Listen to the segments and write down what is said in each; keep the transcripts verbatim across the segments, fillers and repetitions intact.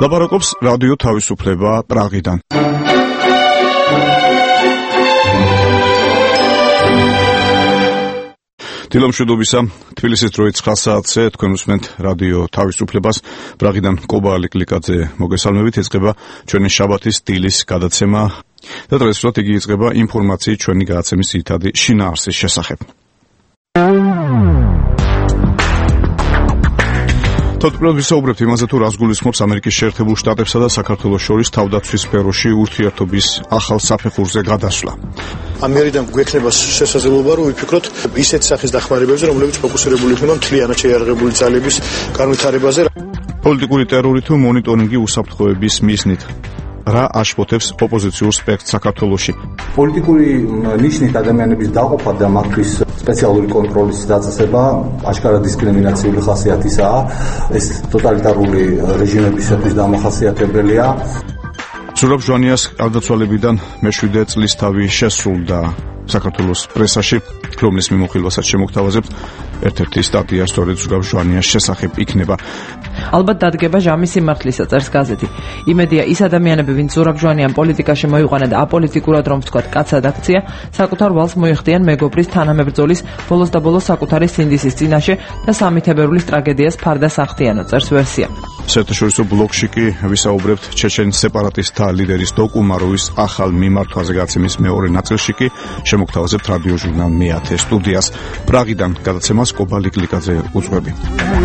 ლაპარაკობს რადიო თავისუფლება პრაღიდან. დილომშვიდობისა, თბილისის დროით ცხრა საათზე თქვენ უსმენთ რადიო თავისუფლებას. პრაღიდან კობა ლიკლიკაძე მოგესალმებით. იწყება ჩვენი შაბათის დილის გადაცემა და დღესვე იგი იწყება ინფორმაციით ჩვენი გადაცემის ძირითადი შინაარსის შესახებ. თორემ ვისაუბრებთ იმაზე, თუ რას გულისხმობს ამერიკის შეერთებულ შტატებსა და საქართველოს შორის თავდაცვის სფეროში ურთიერთობის ახალ საფეხურზე გადასვლა. ამერიდან გვექნება შესაძლებლობა, რომ ვიფიქროთ ისეთ სახის დახმარებებზე, რომლებიც ფოკუსირებული იქნება მთლიანად შეიარაღებული ძალების განვითარებაზე. პოლიტიკური ტერორი თუ მონიტორინგი უსაფრთხოების მიზნით. რა აშფოთებს ოპოზიციურ სპექტრს საქართველოში? პოლიტიკური ნიშნით ადამიანების დაყოფა და მათთვის სპეციალური კონტროლის დაწესება აშკარა დისკრიმინაციული ხასიათისაა. ეს ტოტალიტარული რეჟიმებისათვის დამახასიათებელია. ზურაბ ჟვანიას გარდაცვალებიდან მეშვიდე წლის თავი შესრულდა საქართველოს პრესაში, რომლის მიმოხილვასაც შემოგთავაზებთ. ერთ-ერთი სტატია სწორედ ზურაბ ჟვანიას შესახებ იქნება. ალბათ დადგება ჟამის სიმართლისა, წერს გაზეთი. იმედია ის ადამიანები, ვინც ზურაბ ჟვანიან პოლიტიკაში მოიყვანა და აპოლიტიკურად რომ ვთქვათ, კაცად აქცია, საკუთარ ვალს მოიხდიან მეგობრის თანამებრძოლის ბოლოს და ბოლოს საკუთარი სინდისის წინაშე და სამითებერულის ტრაგედიას ფარდას ახდიანო, წერს ვერსია. საერთაშორისო ბლოგში კი ვისაუბრებთ ჩეჩენ სეპარატისტთა ლიდერის დოკუმაროვის ახალ მიმართვაზე გაცემის მეორე ნაწილში კი შემოგთავაზებთ რადიო ჟურნალ მეათე სტუდიას. პრაღიდან გადაცემას კობა ლიკლიკაძე უძღვები.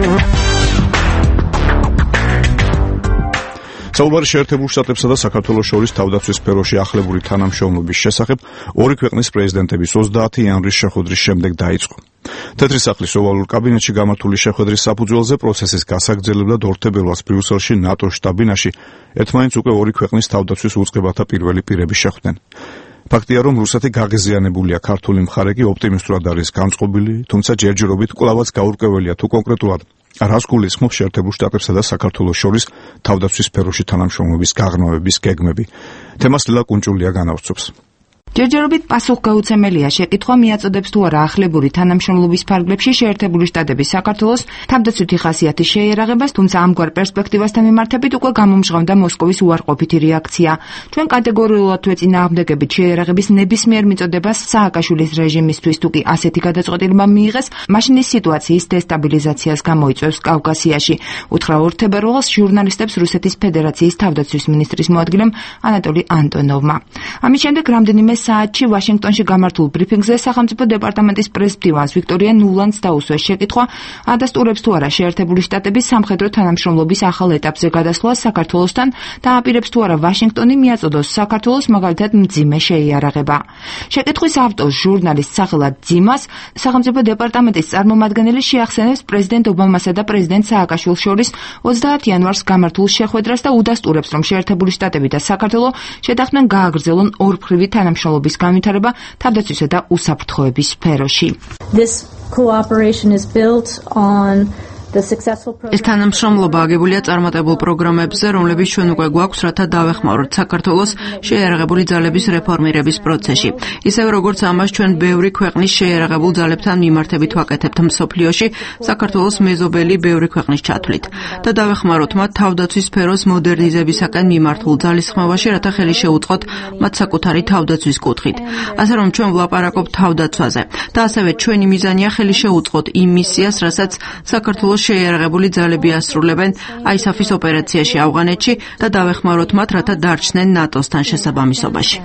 საუბარი შეერთებულ შტატებსა და საქართველოს შორის თავდაცვის სფეროში ახლებური თანამშრომლობის შესახებ ორი ქვეყნის პრეზიდენტების ოცდაათი იანვრის შეხვედრის შემდეგ დაიწყო. თეთრი სახლის ოვალურ კაბინეტში გამართული შეხვედრის საფუძველზე პროცესის გასაგრძელებლად ორ თებერვალს ბრიუსელში ნატოს შტაბ-ბინაში ერთმანეთს უკვე ორი ქვეყნის თავდაცვის უწყებათა პირველი პირები შეხვდნენ. ფაქტია, რომ რუსეთი გაღიზიანებულია, ქართული მხარე კი ოპტიმისტურად არის განწყობილი, თუმცა ჯერჯერობით კვლავაც გაურკვეველია თუ კონკრეტულად რას გულისხმობს შეერთებულ შტატებსა და საქართველოს შორის თავდაცვის სფეროში თანამშრომლობის გაღრმავების გეგმები. თემას ლელა კუნჭულია განავრცობს. ჯერჯერობით პასუხგაუცემელია შეკითხვა მიაწოდებს თუ არა ახლებური თანამშრომლობის ფარგლებში შეერთებული შტატების საქართველოს თავდაცვითი ხასიათის შეიარაღებას, თუმცა ამგვარ პერსპექტივასთან მიმართებით უკვე გამომჟღავნდა მოსკოვის უარყოფითი რეაქცია. ჩვენ კატეგორიულად ვეწინააღმდეგებით შეიარაღების ნებისმიერ მიწოდებას სააკაშვილის რეჟიმისთვის, თუ კი ასეთი გადაწყვეტილება მიიღეს, მაშინ ის სიტუაციის დესტაბილიზაციას გამოიწვევს კავკასიაში, უთხრა ორ თებერვალს ჟურნალისტებს რუსეთის ფედერაციის თავდაცვის მინისტრის მოადგილემ ანატოლი ანტონოვმა. ამის შემდეგ რამდენიმე საათში ვაშინგტონში გამართულ ბრიფინგზე სახელმწიფო დეპარტამენტის პრეს-მდივანს ვიქტორია ნულანდს დაუსვეს შეკითხვა, ადასტურებს თუ არა შეერთებული შტატების სამხედრო თანამშრომლობის ახალ ეტაპზე გადასვლას საქართველოსთან და აპირებს თუ არა ვაშინგტონი მიაწოდოს საქართველოს მაგალითად მძიმე შეიარაღება. შეკითხვის ავტორს ჟურნალისტ სახელად ძიმას სახელმწიფო დეპარტამენტის წარმომადგენელი შეახსენებს პრეზიდენტ ობამასა და პრეზიდენტ სააკაშვილს შორის ოცდაათი იანვარს გამართულ შეხვედრას და udasturებს, რომ შეერთებული შტატები და საქართველო შეთანხმდნენ გააგრძელონ ორმხრივი თანამშრომლობა შრომლობის განვითარება თავდაცვისა და უსაფრთხოების სფეროში. This cooperation is built on ეს თანამშრომლობა აგებულია წარმატებულ პროგრამებზე, რომლებიც ჩვენ უკვე გვაქვს, რათა დავეხმაროთ საქართველოს შეიარაღებული ძალების რეფორმირების პროცესში. ისევე როგორც ამას ჩვენ ბევრი ქვეყნის შეიარაღებულ ძალებთან მიმართებით ვაკეთებთ მსოფლიოში, საქართველოს მეზობელი ბევრი ქვეყნის ჩათვლით. და დავეხმაროთ მათ თავდაცვის სფეროს მოდერნიზებისაკენ მიმართულ ძალისხმევაში, რათა ხელი შეუწყოთ მათ საკუთარი თავდაცვის კუთხით. ასე რომ ჩვენ ვლაპარაკობთ თავდაცვაზე და ასევე ჩვენი მიზანია ხელი შეუწყოთ იმ მისიას, რასაც საქართველოს შეიარაღებული ძალები ასრულებენ აისაფის ოპერაციაში ავღანეთში და დავეხმაროთ მათ, რათა დარჩნენ ნატოსთან შესაბამისობაში.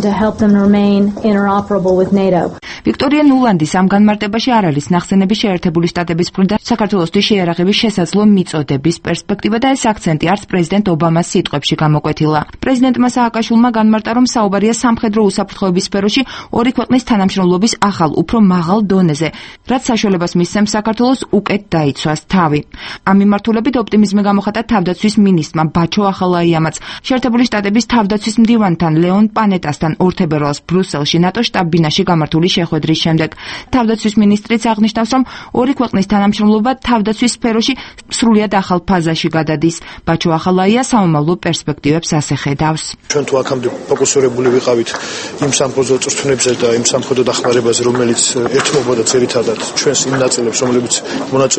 ვიქტორია ნულანდის ამ განმარტებაში არ არის ნახსენები შეერთებული შტატების მხრიდან საქართველოსთვის შეიარაღების შესაძლო მიწოდების პერსპექტივა და ეს აქცენტი არც პრეზიდენტ ობამას სიტყვებში გამოკვეთილა. პრეზიდენტმა სააკაშვილმა განმარტა, რომ საუბარია სამხედრო უსაფრთხოების სფეროში ორი ქვეყნის თანამშრომლობის ახალ, უფრო მაღალ დონეზე, რაც საშუალებას მისცემს საქართველოს უკეთ დაიცვას თავი. ამ მიმართულებით ოპტიმიზმი გამოხატა თავდაცვის მინისტრმა ბაჩო ახალაიამაც შეერთებული შტატების თავდაცვის მდივანთან ლეონ პანეტასთან ორ თებერვალს ბრიუსელში ნატოს შტაბ-ბინაში გამართული შეხვედრის შემდეგ. თავდაცვის მინისტრიც აღნიშნავს, რომ ორი ქვეყნის თანამშრომლობა თავდაცვის სფეროში სრულიად ახალ ფაზაში გადადის. ბაჩო ახალაია სამომავლო პერსპექტივებს ასე ხედავს. ჩვენ თუ აქამდე ფოკუსირებული ვიყავით იმ სამხედრო წვრთნებზე და იმ სამხედრო დახმარებაზე, რომელიც ერთმობოდა ძირითადად ჩვენს იმ ნაწილებს, რომლებიც მონაწილეობენ აი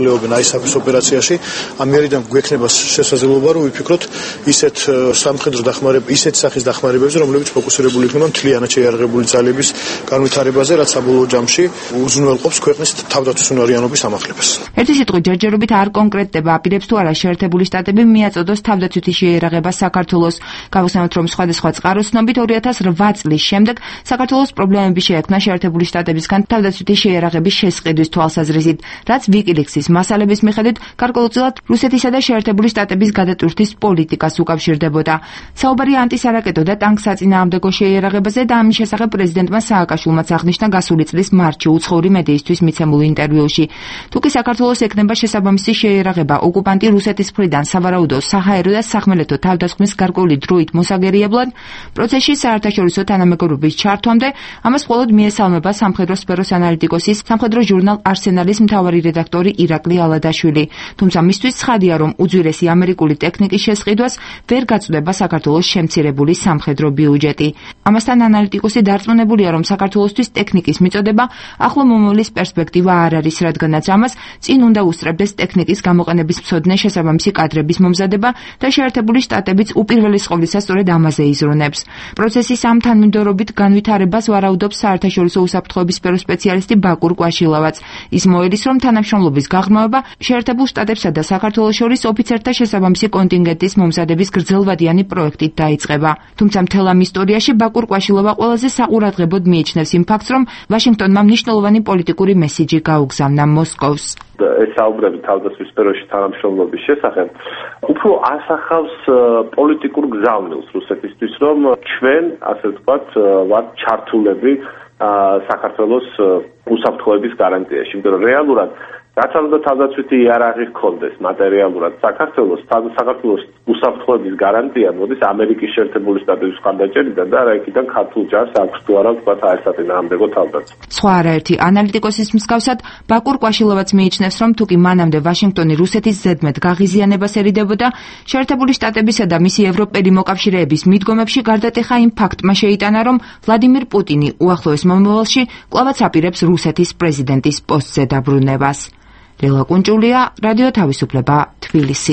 საპის ოპერაციაში ამერიდან გვექნება შესაძლებლობა რომ ვიფიქროთ ისეთ სამხედრო დახმარებებს, ისეთ სახის დახმარებებზე, რომლებიც ფოკუსირებული იქნება მთლიანად შეიარაღებული ძალების განვითარებაზე, რაც საბოლოო ჯამში უზრუნველყოფს ქვეყნის თავდაცვის უნარიანობის ამაღლებას. ერთი სიტყვით ჯერჯერობით არ კონკრეტდება აპირებს თუ არა შეერთებული შტატები მიაწოდოს თავდაცვითი შეიარაღება საქართველოს. გავხსენოთ, რომ სხვადასხვა წყაროსნობით ორი ათას რვა წლის შემდეგ საქართველოს პრობლემები შეექმნა შეერთებული შტატებისგან თავდაცვითი შეიარაღების შესყიდვის თვალსაზრისით, რაც ვიკილიქსის მასალების მიხედვით გარკვეულწილად რუსეთისა და შეერთებული შტატების გადატვირთვის პოლიტიკას უკავშირდებოდა. საუბარი ანტისარაკეტო და ტანკსაწინააღმდეგო შეიარაღებაზე და ამის შესახებ პრეზიდენტმა სააკაშვილმაც აღნიშნა გასული წლის მარტში უცხოური მედიისთვის მიცემულ ინტერვიუში. თუკი საქართველოს ექნება შესაბამისი შეიარაღება, ოკუპანტი რუსეთის მხრიდან სავარაუდო საჰაერო და სახმელეთო თავდასხმის გარკვეული დროით მოსაგერიებლად პროცესში საერთაშორისო თანამეგობრობის ჩართვამდე ამას მხოლოდ მიესალმება სამხედრო სფეროს ანალიტიკოსის სამხედრო ჟურნალ არსენალის მთავარი რედაქტორი ირაკლი ალადაშვილი. თუმცა მისთვის ცხადია, რომ უძვირესი ამერიკული ტექნიკის შესყიდვას ვერ გაწვდება საქართველოს შემცირებული სამხედრო ბიუჯეტი. ამასთან ანალიტიკოსი დარწმუნებულია, რომ საქართველოსთვის ტექნიკის მიწოდება ახლო მომავლის პერსპექტივა არ არის, რადგანაც ამას წინ უნდა უსწრებდეს ტექნიკის გამოყენების მცოდნე შესაბამისი კადრების მომზადება და შეერთებული შტატებიც უპირველეს ყოვლისა სწორედ ამაზე იზრუნებს. პროცესის ამ თანმიმდევრობით განვითარებას ვარაუდობს საერთაშორისო უსაფრთხოების სფეროს სპეციალისტი ბაკურ კვაშილავაც. ის მოელის, რომ თანამშრომლობის გაღრმავება შეერთებულ შტატებსა და საქართველოს შორის ოფიცერთა შესაბამისი კონტინგენტის მომზადების გრძელვადიანი პროექტით დაიწყება. თუმცა მთელ ამ ისტორიაში ბაკურ კვაშილავა ყველაზე საყურადღებოდ მიიჩნევს იმ ფაქტს, რომ ვაშინგტონმა მნიშვნელოვანი პოლიტიკური მესიჯი გაუგზავნა მოსკოვს. ეს საუბრები თავდაცვის სფეროში თანამშრომლობის შესახებ უფრო ასახავს პოლიტიკურ გზავნილს რუსეთისთვის, რომ ჩვენ, ასე ვთქვათ, ვართ ჩართულები საქართველოს უსაფრთხოების გარანტიაში, იმიტომ რომ რეალურად რაც უნდა თავდაცვითი იარაღი ჰქონდეს მატერიალურად საქართველოს, საქართველოს უსაფრთხოების გარანტია მოდის ამერიკის შეერთებული შტატების მხარდაჭერიდან და რა იქიდან ქართულ ჯარს აქვს თუ არა ვთქვათ საერთაშორისო თავდაცვა. სხვა არაერთი ანალიტიკოსის მსგავსად ბაკურ კვაშილავაც მიიჩნევს, რომ თუკი მანამდე ვაშინგტონი რუსეთის ზედმეტ გაღიზიანებას ერიდებოდა, შეერთებული შტატებისა და მისი ევროპელი მოკავშირეების მიდგომებში გარდატეხა იმ ფაქტმა შეიტანა, რომ ვლადიმირ პუტინი უახლოეს მომავალში კვლავაც აპირებს რუსეთის პრეზიდენტის პოსტზე დაბრუნებას. ლელა კუნჭულია, რადიო თავისუფლება, თბილისი.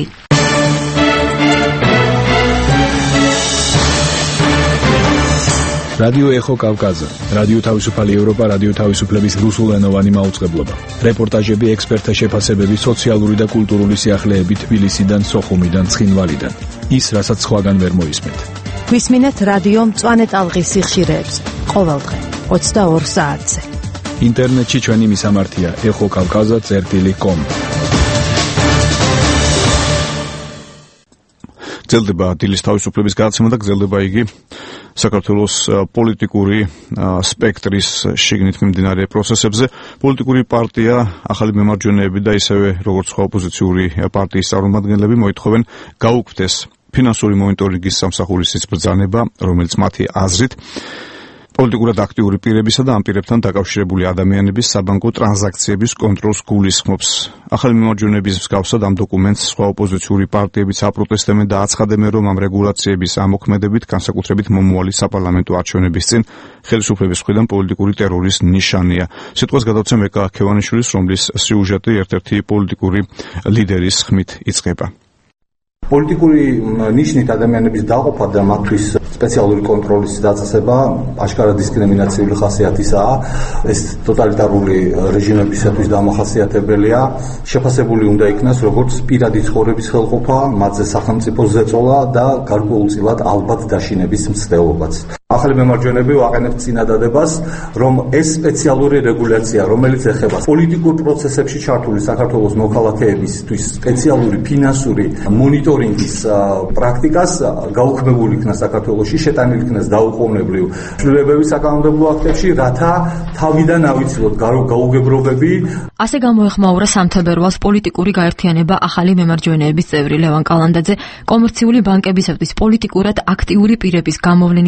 რადიო ეხო კავკაზა, რადიო თავისუფალი ევროპა, რადიო თავისუფლების რუსულენოვანი მაუწყებლობა. რეპორტაჟები, ექსპერტთა შეფასებები, სოციალური და კულტურული სიახლეები თბილისიდან, სოხუმიდან, ცხინვალიდან. ის, რასაც სხვაგან ვერ მოისმენთ. გვისმინეთ რადიო მწვანე ტალღის სიხშირეებს ყოველდღე ოცდაორ საათზე. ინტერნეტში ჩვენი მისამართია ეხო კავკაზა წერტილი კომ. გრძელდება დილის თავისუფლების გადაცემა და გრძელდება იგი საქართველოს პოლიტიკური სპექტრის შიგნით მიმდინარე პროცესებზე. პოლიტიკური პარტია, ახალი მემარჯვენეები და ისევე როგორც სხვა ოპოზიციური პარტიის წარმომადგენლები მოითხოვენ გაუქმდეს ფინანსური მონიტორინგის სამსახურის ბრძანება, რომელიც მათი აზრით პოლიტიკურად აქტიური პირებისა და ამ პირებთან დაკავშირებული ადამიანების საბანკო ტრანზაქციების კონტროლს გულისხმობს. ახალი მემარჯვენეების მსგავსად ამ დოკუმენტს სხვა ოპოზიციური პარტიებიც აპროტესტებენ და აცხადებენ, რომ ამ რეგულაციების ამოქმედებით განსაკუთრებით მომავალი საპარლამენტო არჩევნების წინ ხელისუფლების მხრიდან პოლიტიკური ტერორის ნიშანია. სიტყვას გადავცემ ეკა ქევანიშვილის, რომლის სიუჟეტი ერთ-ერთი პოლიტიკური ლიდერის ხმით იწყება. პოლიტიკური ნიშნით ადამიანების დაყოფა და მათთვის სპეციალური კონტროლის დაწესება აშკარა დისკრიმინაციული ხასიათისაა. ეს ტოტალიტარული რეჟიმებისათვის დამახასიათებელია. შეფასებული უნდა იქნას როგორც პირადი ცხოვრების ხელყოფა, მათზე სახელმწიფოს ზეწოლა და გარკვეულწილად ალბათ დაშინების მცდელობაც. ახალი მემარჯვენეები ვაყენებთ წინადადებას, რომ ეს სპეციალური რეგულაცია, რომელიც ეხება პოლიტიკურ პროცესებში ჩართული საქართველოს მოქალაქეებისთვის სპეციალური ფინანსური მონიტორინგის პრაქტიკას გაუქმებულ იქნას საქართველოში, შეტანილ იქნას დაუყოვნებლივ ცვლილებების საკანონმდებლო აქტებში, რათა თავიდან ავიცილოთ გაუგებრობები. ასე გამოეხმაურა სამთებერვალს პოლიტიკური გაერთიანება ახალი მემარჯვენეების წევრი ლევან კალანდაძე კომერციული ბანკებისათვის პოლიტიკურად აქტიური პირების გამოვლენისა და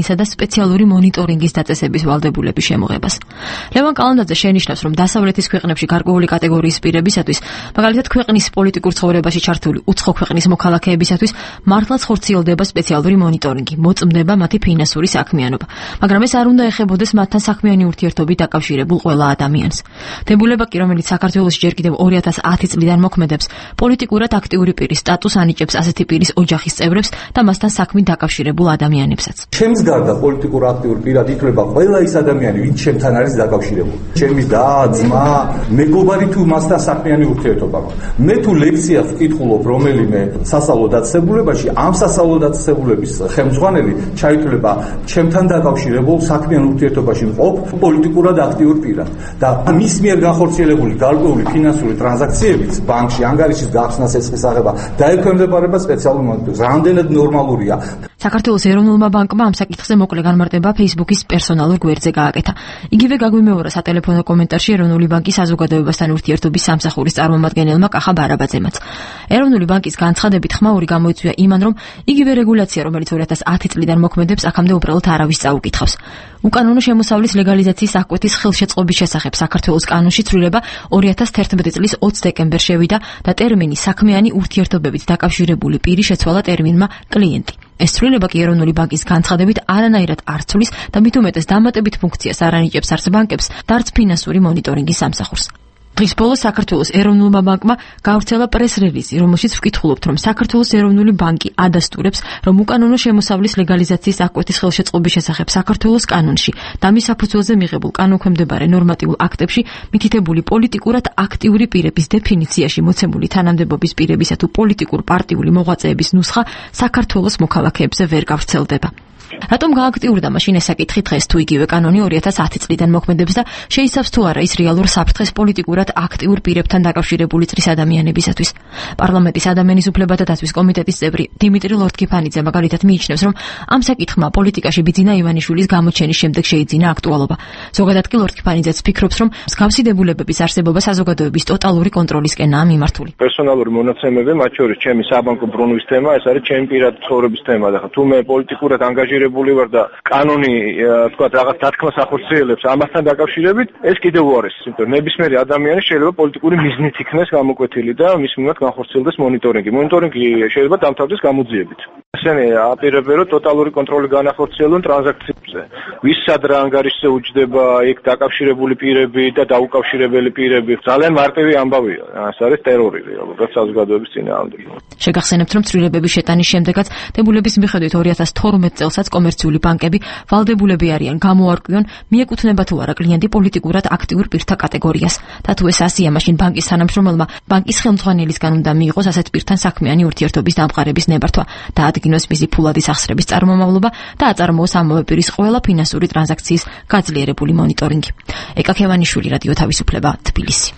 სპეციალური მონიტორინგის დაწესების ვალდებულების შემოღებას. ლევან კალანდაძე შენიშნავს, რომ დასავლეთის ქვეყნებში გარკვეული კატეგორიის პირებისათვის, მაგალითად ქვეყნის პოლიტიკურ ცხოვრებაში ჩართული უცხო ქვეყნის მოქალაქეებისათვის, მართლაც ხორციელდება სპეციალური მონიტორინგი, მოწმდება მათი ფინანსური საქმიანობა, მაგრამ ეს არ უნდა ეხებოდეს მათთან საქმიანი ურთიერთობით დაკავშირებულ ყველა ადამიანს. დებულება კი, რომელიც საქართველოში ჯერ კიდევ ორი ათას ათი წლიდან მოქმედებს, პოლიტიკურად აქტიური პირის სტატუსს ანიჭებს ასეთი პირის ოჯახის წევრებს და მასთან საქმით დაკავშირებულ ადამიანებსაც. ჩემს გარდა პოლიტიკურ აქტიურ პირად ითვლება ყველა ის ადამიანი, ვინც ჩემთან არის დაკავშირებული. ჩემი და, ძმა, მეგობარი თუ მასთან საქმიანი ურთიერთობა მაქვს. მე თუ ლექციას ვკითხულობ რომელიმე სასწავლო დაწესებულებაში, ამ სასწავლო დაწესებულების ხელმძღვანელი ჩაითვლება ჩემთან დაკავშირებულ საქმიან ურთიერთობაში მყოფ პოლიტიკურად აქტიურ პირად და მის მიერ განხორციელებული გარკვეული ფინანსური ტრანზაქციებიც ბანკში ანგარიშის გახსნას ესწრება და ექვემდებარება სპეციალურ მონიტორინგს. რამდენად ნორმალურია. საქართველოს ეროვნულმა ბანკმა ამ საკითხზე მოკლე განმარტება Facebook-ის პერსონალურ გვერდზე გააკეთა. იგივე გაგვიმეორა სატელეფონო კომენტარში ეროვნული ბანკის საზოგადოებასთან ურთიერთობის სამსახურის წარმომადგენელმა კახა ბარაბაძემაც. ეროვნული ბანკის განცხადებით ხმაური გამოიწვია იმან, რომ იგივე რეგულაცია, რომელიც ორი ათას ათი წლიდან მოქმედებს, აქამდე უბრალოდ არავის წაუკითხავს. უკანონო შემოსავლის ლეგალიზაციის აღკვეთის ხელშეწყობის შესახებ საქართველოს კანონში ცვლილება ორი ათას თერთმეტი წლის ოცი დეკემბერს შევიდა და ტერმინი საქმიანი ურთიერთობებით დაკავშირებული პირი შეცვალა ტერმინმა კლიენტი. ეს ცვლილება კი ეროვნული ბანკის განცხადებით არანაირად არ ცვლის და მით უმეტეს დამატებით ფუნქციას არ ანიჭებს არც ბანკებს და არც ფინანსური მონიტორინგის სამსახურს. დღის ბოლოს საქართველოს ეროვნულმა ბანკმა გავრცელა პრეს-რელიზი, რომელშიც ვკითხულობთ, რომ საქართველოს ეროვნული ბანკი ადასტურებს, რომ უკანონო შემოსავლის ლეგალიზაციის აღკვეთის ხელშეწყობის შესახებ საქართველოს კანონში და მის საფუძველზე მიღებულ კანონქვემდებარე ნორმატიულ აქტებში მითითებული პოლიტიკურად აქტიური პირების დეფინიციაში მოცემული თანამდებობის პირებისა თუ პოლიტიკურ პარტიული მოღვაწეების ნუსხა საქართველოს მოქალაქეებზე ვერ გავრცელდება. რატომ გააქტიურდა მაშინ ეს საკითხი დღეს, თუ იგივე კანონი ორი ათას ათი წლიდან მოქმედებს და შეიცავს თუ არა ის რეალურ საფრთხეს პოლიტიკურად აქტიურ პირებთან დაკავშირებული წრის ადამიანებისათვის? პარლამენტის ადამიანის უფლებათა დაცვის კომიტეტის წევრი დიმიტრი ლორთქიფანიძე მაგალითად მიიჩნევს, რომ ამ საკითხმა პოლიტიკაში ბიძინა ივანიშვილის გამოჩენის შემდეგ შეიძინა აქტუალობა. ზოგადად კი ლორთქიფანიძეც ფიქრობს, რომ მსგავსი დებულებების არსებობა საზოგადოების ტოტალური კონტროლისკენაა მიმართული. პერსონალური მონაცემები, მათ შორის ჩემი საბანკო ბრუნვის თემა, ეს არის ჩემი პირადი ცხოვრების თემა და თუ მე პოლიტიკურად ანგაჟირებული ვარ და კანონი თქვა რაღაც დათქმას ახორციელებს ამასთან დაკავშირებით, ეს კიდევ უარეს. იმიტომ ნებისმიერი ადამიანი შეიძლება პოლიტიკური მიზნით იქნეს გამოკვეთილი და მის მიმართ განხორციელდეს მონიტორინგი. მონიტორინგი შეიძლება დამთავრდეს გამოძიებით. ესენი აპირებენ, რომ ტოტალური კონტროლი განახორციელონ ტრანზაქციებზე. ვის სად რა ანგარიშზე უჯდება, იქ დაკავშირებული პირები და დაუკავშირებელი პირები. ძალიან მარტივი ამბავია. ეს არის ტერორი რეალურად საზოგადოების წინააღმდეგ. შეგახსენებთ, რომ ცვლილებების შეტანის შემდეგაც დებულების მიხედვით ორი ათას თორმეტ წელსაც კომერციული ბანკები ვალდებულები არიან გამოარკვიონ, მიეკუთვნება თუ არა კლიენტი პოლიტიკურად აქტიურ პირთა კატეგორიას. და თუ ეს ასია, მაშინ ბანკის თანამშრომელმა ბანკის ხელმძღვანელისგან უნდა მიიღოს ასეთ პირთან საქმიანი ურთიერთობის დამყარების ნებართვა და ადგინოს მისი ფულადის ახსრების წარმომავლობა და აწარმოოს ამავე პირის ყველა ფინანსური ტრანზაქციის გაძლიერებული მონიტორინგი. ეკა ქევანიშვილი, რადიო თავისუფლება, თბილისი.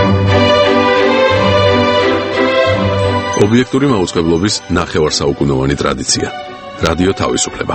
ობიექტური მაუწყებლობის ნახევარსაუკუნოვანი ტრადიცია. რადიო თავისუფლება.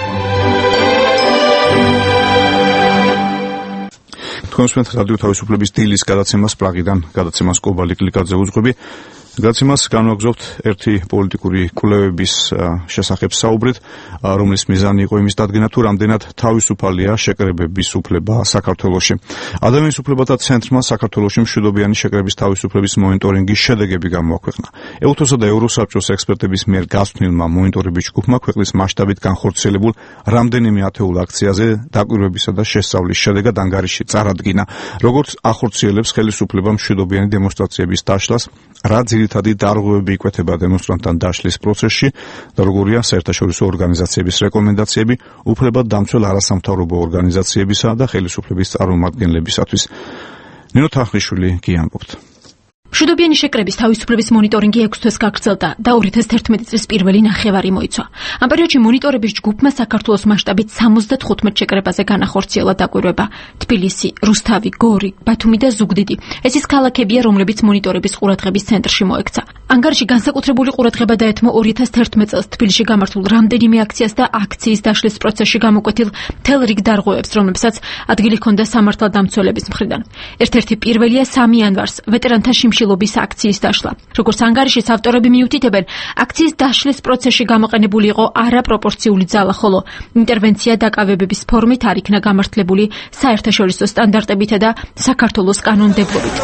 თქვენს მე რადიო თავისუფლების დილის გადაცემას პრაღიდან, გადაცემას კობალი კლიკაძე უძღვები. გადაცემას განვაგრძობთ ერთი პოლიტიკური კვლევების შესახებ საუბრით, რომლის მიზანი იყო იმის დადგენა, თუ რამდენად თავისუფალია შეკრებების უფლება საქართველოში. ადამიანის უფლებათა ცენტრმა საქართველოში მშვიდობიანი შეკრების თავისუფლების მონიტორინგის შედეგები გამოაქვეყნა. ევთოსა და ევროსაბჭოს ექსპერტების მიერ გასვენილმა მონიტორინგის ჯგუფმა ქვეყნის მასშტაბით განხორციელებულ რამდენიმე ათეულ აქციაზე დაკვირვებისა და შესწავლის შედეგად ანგარიში წარადგინა, როგორც ახორციელებს ხელისუფლება მშვიდობიანი დემონსტრაციების დაშლას, რა ძირითადი დარღვევები იკვეთება დემონსტრანტთან დაშლის პროცესში და როგორია საერთაშორისო ორგანიზაციების რეკომენდაციები უფლებადდამცველ არასამთავრობო ორგანიზაციებისა და ხელისუფლების წარმომადგენლებისათვის. ნინო თახლიშვილი კი ამბობთ. მშვიდობიანი შეკრების თავისუფლების მონიტორინგი ექვს თვეს გაგრძელდა და ორი ათას თერთმეტი წლის პირველი ნახევარი მოიცვა. ამ პერიოდში მონიტორების ჯგუფმა საქართველოს მასშტაბით სამოცდათხუთმეტ შეკრებაზე განახორციელა დაკვირვება. თბილისი, რუსთავი, გორი, ბათუმი და ზუგდიდი. ეს ის ქალაქებია, რომლებიც მონიტორების ყურადღების ცენტრში მოექცა. ანგარიში განსაკუთრებული ყურადღება დაეთმო ორი ათას თერთმეტ წელს თბილისში გამართულ რამდენიმე აქციას და აქციის დაშლის პროცესში გამოკვეთილ მთელ რიგ დარღვევებს, რომლებსაც ადგილი ჰქონდა სამართალდამცველების მხრიდან. ერთ-ერთი პირველია სამი იანვარს ვეტერანთა შიმშილ განხილობის აქციის დაშლა. Როგორც ანგარიშის ავტორები მიუთითებენ, აქციის დაშლის პროცესში გამოყენებული იყო არაპროპორციული ძალა, ხოლო ინტერვენცია დაკავებების ფორმით არ იქნა გამართლებული საერთაშორისო სტანდარტებითა და საქართველოს კანონმდებლობით.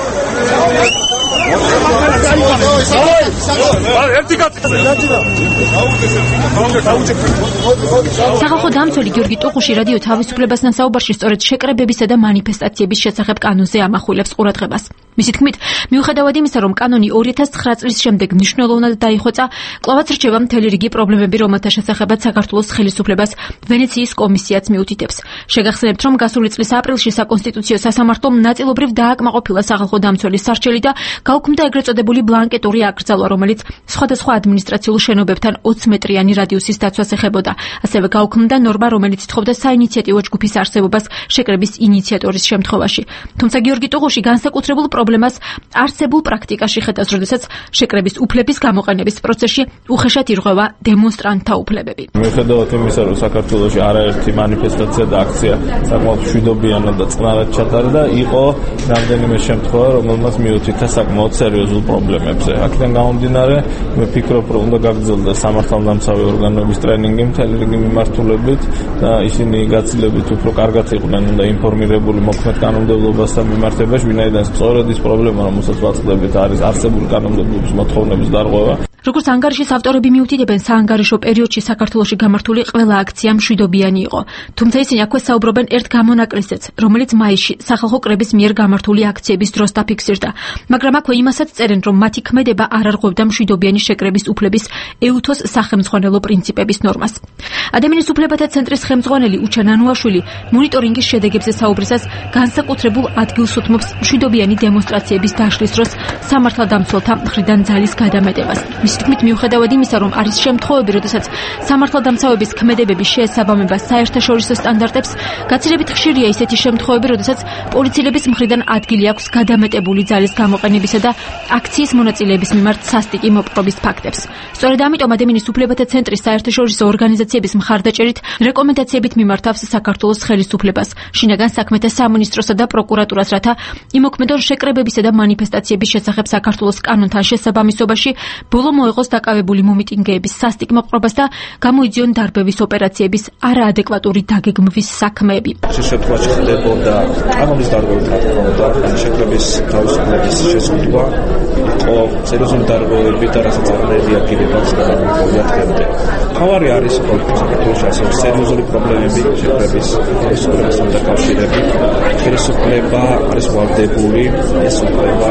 სახალხო დამცველი გიორგი ტუყუში რადიო თავისუფლებასთან საუბარში სწორედ შეკრებებისა და მანიფესტაციების შესახებ კანონზე ამახვილებს ყურადღებას. მისი თქმით, მიუხედავად იმისა, რომ კანონი ორი ათას ცხრა წლის შემდეგ მნიშვნელოვნად დაიხვეწა, კვლავაც რჩება მთელი რიგი პრობლემები, რომელთა შესახებაც საქართველოს ხელისუფლებას ვენეციის კომისიაც მიუთითებს. შეგახსენებთ, რომ გასული წლის აპრილში საკონსტიტუციო სასამართლომ ნაწილობრივ დააკმაყოფილა სახალხო დამცველის სარჩელი და გაუქმდა ეგრეთ წოდებული ბლანკეტური აკრძალვა, რომელიც სხვადასხვა ადმინისტრაციულ შენობებთან ოცი მეტრიანი რადიუსის დაცვას ეხებოდა. ასევე გაუქმდა ნორმა, რომელიც ითხოვდა საინიციატივო ჯგუფის არსებობას შეკრების ინიციატორის შემთხვევაში. თუმცა გიორგი ტუღუში განსაკუთრებულ პრობლემას არსებულ პრაქტიკაში ხედავს, როდესაც შეკრების უფლების გამოყენების პროცესში უხეშად ირღვევა დემონსტრანტთა უფლებები. მიუხედავად იმისა, რომ საქართველოში არაერთი მანიფესტაცია და აქცია საკმაოდ მშვიდობიანად და წყნარად ჩატარდა, იყო რამდენიმე შემთხვევა, რომელმაც მიუთითა საკმაოდ სერიოზულ პრობლემებზე. აქედან გამომდინარე, მე ვფიქრობ, რომ უნდა გაგრძელდეს სამართალდამცავი ორგანოების ტრენინგი მთელი რიგი მიმართულებით და ისინი გაცილებით უფრო კარგად იყვნენ და ინფორმირებული მოქმედ კანონმდებლობასთან მიმართებაში, ვინაიდან სწორედ ის პრობლემა, რომელსაც ვაწყდებით, არის არსებული კანონმდებლობის მოთხოვნების დარღვევა. როგორც ანგარიშის ავტორები მიუთითებენ, საანგარიშო პერიოდში საქართველოში გამართული ყველა აქცია მშვიდობიანი იყო. თუმცა ისინი აქვე საუბრობენ ერთ გამონაკლისზეც, რომელიც მაისში სახალხო კრების მიერ გამართული აქციების დროს დაფიქსირდა. მაგრამ აქვე იმასაც წერენ, რომ მათი ქმედება არ არღვევდა მშვიდობიანი შეკრების უფლების ეუთოს სახელმძღვანელო პრინციპების ნორმას. ადამიანის უფლებათა ცენტრის ხელმძღვანელი უჩა ნანუაშვილი მონიტორინგის შედეგებზე საუბრისას განსაკუთრებულ ადგილს უთმობს მშვიდობიანი დემონსტრაციების დაშლის დროს სამართალდამცველთა მხრიდან ძალის გადამეტებას. მისი თქმით, მიუხედავად იმისა, რომ არის შემთხვევები, როდესაც სამართალდამცავების ქმედებები შეესაბამება საერთაშორისო სტანდარტებს, გაცილებით ხშირია ისეთი შემთხვევები, როდესაც პოლიციელების მხრიდან ადგილი აქვს გადამეტებული ძალის გამოყენებისა და აქციის მონაწილეების მიმართ სასტიკი მოპყრობის ფაქტებს. სწორედ ამიტომ ადამიანის უფლებათა ცენტრის საერთაშორისო ორგანიზაციების მხარდაჭერით რეკომენდაციებით მიმართავს საქართველოს ხელისუფლებას, შინაგან საქმეთა სამინისტროსა და პროკურატურას, რათა იმოქმედონ შეკრებებისა და მანიფესტაციების შესახებ საქართველოს კანონთან შესაბამისობაში, ბოლო მოეღოს დაკავებული მომიტინგეების სასტიკ მოპყრობას და გამოიძიონ დარბევის ოპერაციების არაადეკვატური დაგეგმვის საქმეები. შესაძლოა ხდებოდა კანონის დარღვევით, რა თქმა უნდა, შეკრების თავისუფლების შეზღუდვა იყო სერიოზული დარღვევები და რასაც არანაირი აგირებაც გადამოყვანილია დღემდე. თავარი არის, რომ საქართველოში ასევე სერიოზული პრობლემები შეკრების თავისუფლებასთან დაკავშირებით. ხელისუფლება არის ვალდებული ეს უფლება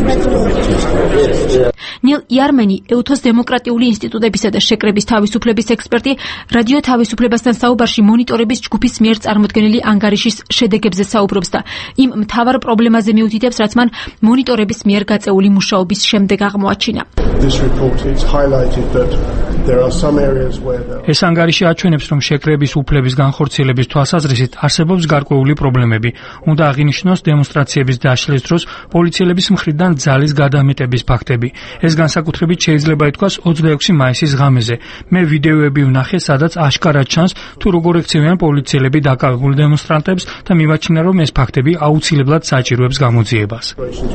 ემსტიტუციის ნილ იარმენი, ეუთოს დემოკრატიული ინსტიტუტებისა და შეკრების თავისუფლების ექსპერტი, რადიო თავისუფლებასთან საუბარში მონიტორების ჯგუფის მიერ წარმოდგენილი ანგარიშის შედეგებზე საუბრობს და იმ მთავარ პრობლემაზე მიუთითებს, რაც მან მონიტორების მიერ გაწეული მუშაობის შემდეგ აღმოაჩინა. ეს ანგარიში აჩვენებს, რომ შეკრების უფლების განხორციელების თვალსაზრისით არსებობს გარკვეული პრობლემები. უნდა აღინიშნოს დემონსტრაციების დაშლის დროს პოლიციელების მხრიდან ძალის გადამეტების ფაქტები. ეს განსაკუთრებით შეიძლება ითქვას ოცდაექვსი მაისის ღამეზე. მე ვიდეოები ვნახე, სადაც აშკარად ჩანს, თუ როგორ ექცევიან პოლიციელები დაკავებულ დემონსტრანტებს და მიმაჩნია, რომ ეს ფაქტები აუცილებლად საჭიროებს გამოძიებას.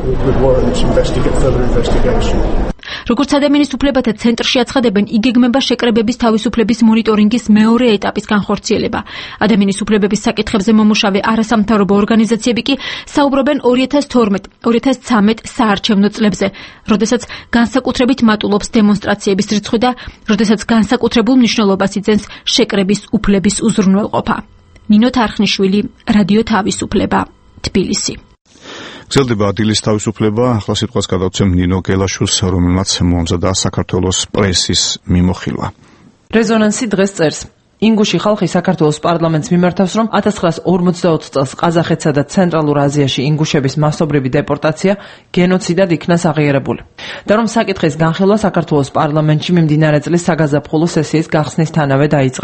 როგორც ადამიანის უფლებათა ცენტრში აცხადებენ, იგეგმება შეკრებების თავისუფლების მონიტორინგის მეორე ეტაპის განხორციელება. ადამიანის უფლებების საკითხებზე მომუშავე არასამთავრობო ორგანიზაციები კი საუბრობენ ორი ათას თორმეტ ორი ათას ცხრამეტ საარჩევნო წლებზე, როდესაც განსაკუთრებით მატულობს დემონსტრაციების რიცხვი და როდესაც განსაკუთრებულ მნიშვნელობას იძენს შეკრების უფლების უზრუნველყოფა. ნინო თარხნიშვილი, რადიო თავისუფლება, თბილისი. გრძელდება ადილის თავისუფლება, ახლა სიტყვას გადავცემ ნინო გელაშვილს, რომელმაც მოამზადა საქართველოს პრესის მიმოხილვა. რეზონანსი დღეს წერს. ინგუში ხალხი საქართველოს პარლამენტს მიმართავს, რომ ათას ცხრაას ორმოცდაოთხ წელს ყაზახეთსა და ცენტრალურ აზიაში ინგუშების მასობრივი დეპორტაცია გენოციდად იქნას აღიარებული. და რომ საკითხის განხილვა საქართველოს პარლამენტში მიმდინარე წლის საგაზაფხულო სესიის გახსნისთანავე დაიწყება.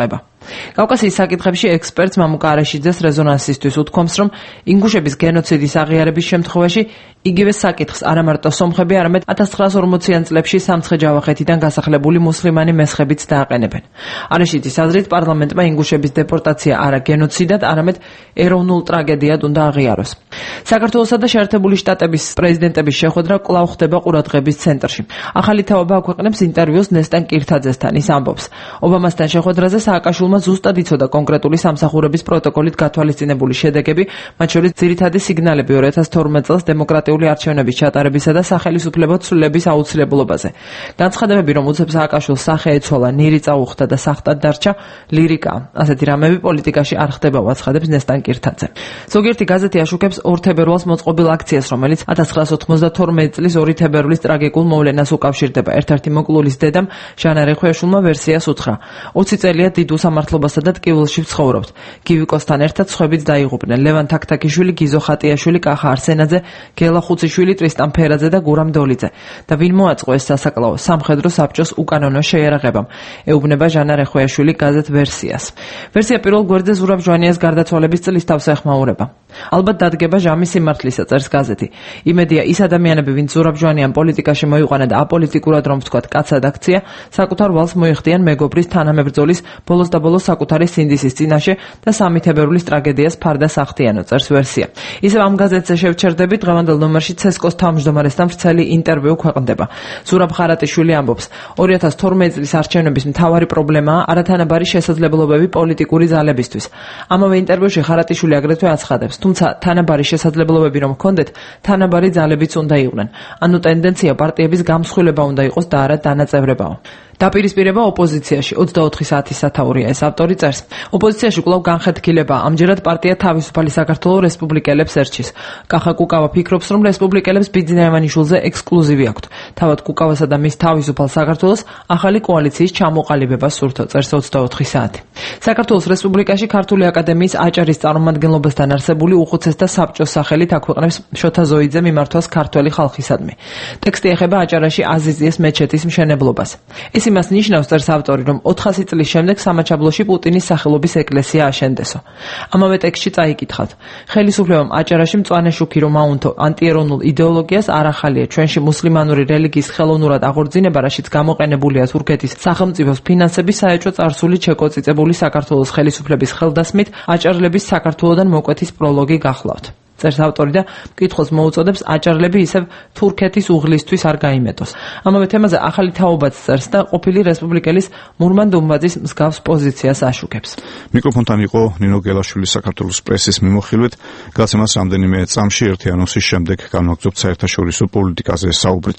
კავკასიის საკითხებში ექსპერტს მამუკა არაშიძეს რეზონანსისთვის უთქვამს, რომ ინგუშების გენოციდის აღიარების შემთხვევაში იგივე საკითხს არა მარტო სომხები, არამედ ათას ცხრაასი ორმოციან წლებში სამცხე-ჯავახეთიდან გასახლებული მუსლიმანი მესხებიც დააყენებენ. არაშიძის აზრით, პარლამენტმა ინგუშების დეპორტაცია არა გენოციდად, არამედ ეროვნულ ტრაგედიად უნდა აღიაროს. საქართველოსა და შეერთებული შტატების პრეზიდენტების შეხვედრა კვლავ ხდება ყურადღების ცენტრში. ახალი თაობა აქვეყნებს ინტერვიუს ნესტან კირთაძესთან. ის ამბობს, ობამასთან შეხვედრაზე სააკაშვილმა ზუსტად იცოდა კონკრეტული სამსახურების პროტოკოლით გათვალისწინებული შედეგები, მათ შორის ძირითადი სიგნალები ორი ათას თორმეტ წელს დემოკრატიული არჩევნების ჩატარებისა და სახელისუფლებო ცვლილების აუცილებლობაზე. განცხადებები, რომ უცებ სააკაშვილს სახე ეცვალა, ნირი წაუხდა და სახტად დარჩა, ლირიკაა. ასეთი რამები პოლიტიკაში არ ხდება, უაცხადებს ნესტან კირთაძე. ზოგიერთი გაზეთი აშუქებს ორ თებერვალს მოწყობილ აქციას, რომელიც ათას ცხრაასი ოთხმოცდათორმეტი წლის ორი თებერვლის ტრაგიკულ მოვლენას უკავშირდება. ერთ-ერთი მოკლულის დედამ ჟანა რეხვეაშვილმა ვერსიას უთხრა: ოცი წელია დიდ უსამართლობასა და ტკივილში ვცხოვრობთ. გივიკოსთან ერთად სხვებიც დაიღუპნენ. ლევან თაქთაქიშვილი, გიზო ხატიაშვილი, კახა არსენაძე, გელა ხუციშვილი, ტრისტან ფერაძე და გურამ დოლიძე. და ვინ მოაწყო ეს სასაკლაო სამხედრო საბჭოს უკანონო შეიარაღებამ? ეუბნება ჟანა რეხვეაშვილი გაზეთ ვერსიას. ვერსია პირველ გვერდზე ზურაბ ჟვანიას გარდაცვალების წლის თავს ეხმაურება. ალბათ დადგება ჟამის სიმართლისა, წერს გაზეთი. იმედია, ის ადამიანები, ვინც ზურაბ ჟვანიან პოლიტიკაში მოიყვანა და აპოლიტიკურად რომ ვთქვათ, კაცად აქცია, საკუთარ ვალს მოიხდიან მეგობრის თანამებრძოლის ბოლოს და ბოლოს საკუთარი სინდისის წინაშე და სამი თებერვლის ტრაგედიას ფარდას ახდიანო, წერს ვერსია. ისევ ამ გაზეთზე შევჩერდები, დღევანდელ ნომერში ცესკოს თავმჯდომარესთან ვრცელი ინტერვიუ ქვეყნდება. ზურაბ ხარატიშვილი ამბობს, ორი ათას თორმეტი წლის არჩევნების მთავარი პრობლემაა არათანაბარი შესაძლებლობები პოლიტიკური ძალებისთვის. ამავე ინტერვიუში ხარატიშვილი აგრეთვე აცხადებს, თუმცა თანაბარი შესაძლებლობები რომ ჰქონდეთ, თანაბარი ძალებიც უნდა იყვნენ. ანუ ტენდენცია პარტიების გამსხვილება უნდა იყოს და არა დანაწევრებაო. დაპირისპირება ოპოზიციაში ოცდაოთხი საათის სათაურია, ეს ავტორი წერს. ოპოზიციაში კვლავ განხეთქილება, ამჯერად პარტია თავისუფალი საქართველოს რესპუბლიკელებს ერჩის. კახა კუკავა ფიქრობს, რომ რესპუბლიკელებს ბიძინა ევანიშვილზე ექსკლუზივი აქვთ. თავად კუკავასა და მის თავისუფალ საქართველოს ახალი კოალიციის ჩამოყალიბება სურთო, წერს ოცდაოთხი საათი. საქართველოს რესპუბლიკაში ქართული აკადემიის აჭარის წარმომადგენლობასთან არსებული უხუცესთა საბჭოს სახელით აქვეყნებს შოთა ზოიძე მიმართვას ქართველი ხალხისადმი. ტექსტი ეხება აჭარაში აზიზიეს მეჩეთის მშენებლობას. ეს იმას ნიშნავს, წერს ავტორი, რომ ოთხასი წლის შემდეგ სამაჩაბლოში პუტინის სახელობის ეკლესია აშენდესო. ამავე ტექსტში წაიკითხავთ: ხელისუფლებამ აჭარაში მწვანე შუქი რომ აუნთო ანტიეროვნულ იდეოლოგიას არ ახალია. ჩვენში მუსლიმანური რელიგიის ხელოვნურად აღორძინება, რაშიც გამოყენებულია თურქეთის სახელმწიფოს ფინანსები, საეჭვო წარსული ჩეკოწიწებული საქართველოს ხელისუფლების ხელდასმით აჭარლების საქართველოდან მოკვეთის პროლოგი გახლავთ. წერს ავტორი და მკითხველს მოუწოდებს აჭარლები ისევ თურქეთის უღლისთვის არ გაიმეტოს. ამავე თემაზე ახალი თაობაც წერს და ყოფილი რესპუბლიკელის მურმან დუმბაძის მსგავს პოზიციას აშუქებს. მიკროფონთან იყო ნინო გელაშვილი, საქართველოს პრესის მიმოხილვით. გაცემას რამდენიმე წამში ერთი ანონსის შემდეგ განვაგრძობთ საერთაშორისო პოლიტიკაზე საუბრით.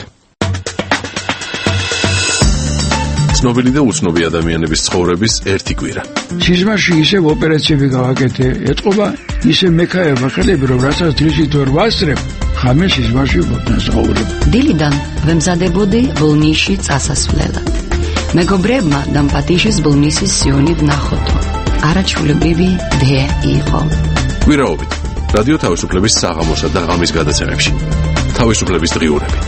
ცნობილი და უცნობი ადამიანების ცხოვრების ერთი კვირა. სიზმარში ისევ ოპერაციები გავაკეთე, ეთყობა ისე მექაება ხელები, რომ რასაც დღისით ვერ ვასწრებ, ხამე სიზმარში ვთანხმობ. დილიდან ვემზადებოდი ბოლნისში წასასვლელად. მეგობრებმა დამპატიშის ბოლნისის სიონით ნახოთო. არაჩვეულებრივი დე იყო. კვირაობით რადიო თავისუფლების საღამოსა და ღამის გადაცემებში. თავისუფლების დღიურები.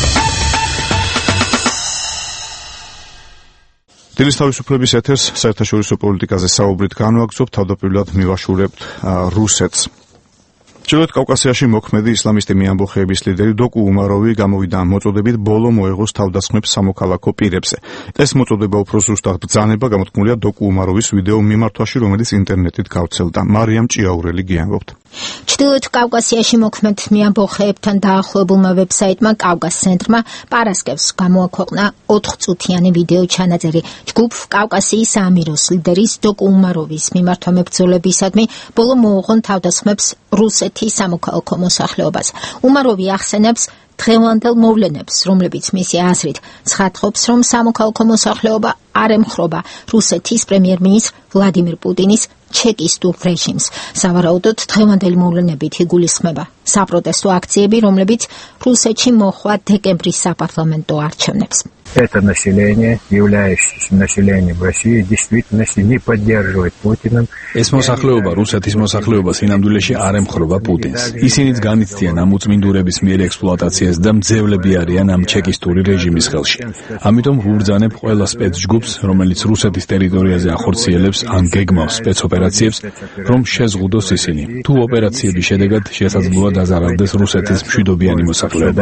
დილის თავისუფლების ეთერს საერთაშორისო პოლიტიკაზე საუბრით განვაგრძობთ, თავდაპირველად მივაშურებთ რუსეთს. ჩრდილოეთ კავკასიაში მოქმედი ისლამისტი მეამბოხეების ლიდერი დოკუ უმაროვი გამოვიდა მოწოდებით ბოლო მოეღოს თავდასხმებს სამოქალაქო პირებზე. ეს მოწოდება უფრო ზუსტად ბრძანება გამოთქმულია დოკუ უმაროვის ვიდეო მიმართვაში, რომელიც ინტერნეტით გავრცელდა. მარიამ ჭიაურელი გიამბობთ. ჩრდილოეთ კავკასიაში მოქმედ მეამბოხეებთან დაახლოებულმა ვებსაიტმა კავკას ცენტრმა პარასკევს გამოაქვეყნა ოთხწუთიანი ვიდეო ჩანაწერი ჯგუფ კავკასიის ამიროს ლიდერის დოკუ უმაროვის მიმართვა მებრძოლებისადმი ბოლო მოუღონ თავდასხმებს რუსეთის სამოქალაქო მოსახლეობას. უმაროვი ახსენებს დღევანდელ მოვლენებს, რომლებიც მისი აზრით ცხადყოფს, რომ სამოქალაქო მოსახლეობა არ ემხრობა რუსეთის პრემიერ-მინისტრ ვლადიმირ პუტინის ჩეკისტურ რეჟიმს. სავარაუდოდ დღევანდელი მოვლენებით იგულისხმება საპროტესტო აქციები, რომლებიც რუსეთში მოჰყვა დეკემბრის საპარლამენტო არჩევნებს. Это население, являющееся населением России, действительно не поддерживает Путина. ეს მოსახლეობა რუსეთის მოსახლეობა სინამდვილეში არ ემხრობა პუტინს. ისინიც განიცდიან ამ უწმინდურების მიერ ექსპლუატაციას და მძევლები არიან ამ ჩეკისტური რეჟიმის ხელში. ამიტომ ვუბრძანებ ყველა სპეცჯგუფს, რომელიც რუსეთის ტერიტორიაზე ახორციელებს ან გეგმავს სპეცოპერაციებს, რომ შეზღუდოს ისინი. თუ ოპერაციების შედეგად შესაძლოა დაზარალდეს რუსეთის მშვიდობიანი მოსახლეობა.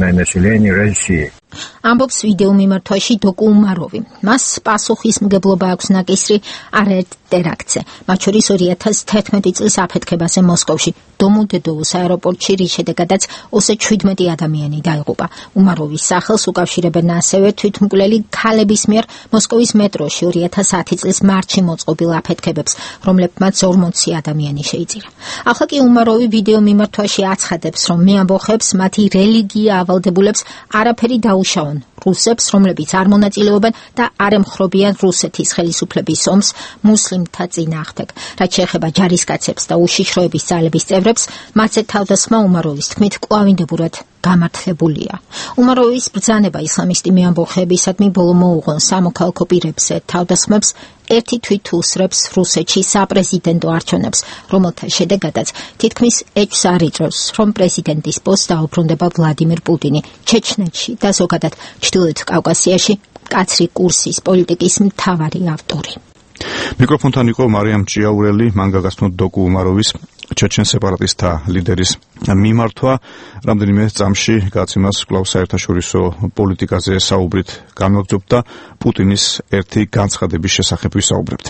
ამბობს ვიდეო მიმართვაში დოკუ უმაროვი. მას პასუხისმგებლობა აქვს ნაკისრი არაერთ ტერაქტზე, მათ შორის ორი ათას თერთმეტი წლის აფეთქებაზე მოსკოვში, დომოდედოვოს აეროპორტში, რის შედეგადაც ოცდაშვიდ შვიდმეტი ადამიანი დაიღუპა. უმაროვის სახელს უკავშირებენ ასევე თვითმკვლელი ქალების მიერ მოსკოვის მეტროში ორი ათას ათი წლის მარტში მოწყობილ აფეთქებებს, რომლებმაც ორმოცი ადამიანი შეიწირა. ახლა კი უმაროვი ვიდეო მიმართვაში აცხადებს, რომ მეამბოხებს მათი რელიგია ავალდებულებს არაფერი დაუშავონ რუსებს, რომლებიც არ მონაწილეობენ და არ ემხრობიან რუსეთის ხელისუფლების ომს მუსლიმთა წინააღმდეგ. რაც შეეხება ჯარისკაცებს და უშიშროების ძალების წევრებს, მათზე თავდასხმა უმაროვის თქმით კვლავინდებურად გამართლებულია. უმაროვის ბრძანება ისლამისტი მეამბოხეებისადმი ბოლო მოუღონ სამოქალაქო პირებზე თავდასხმებს ერთი თვით უსრებს რუსეთში საპრეზიდენტო არჩევნებს, რომელთა შედეგადაც თითქმის ეჭვს არ იწვევს, რომ პრეზიდენტის პოსტს დაუბრუნდება ვლადიმირ პუტინი ჩეჩნეთში და ზოგადად ჩრდილოეთ კავკასიაში მკაცრი კურსის პოლიტიკის მთავარი ავტორი. მიკროფონთან იყო მარიამ ჭიაურელი, მან გაგაცნო დოკუ უმაროვის ჩეჩენ სეპარატისტთა ლიდერის მიმართვა. რამდენიმე წამში გაცემას კვლავ საერთაშორისო პოლიტიკაზე საუბრით განვაგრძობთ და პუტინის ერთი განცხადების შესახებ ვისაუბრებთ.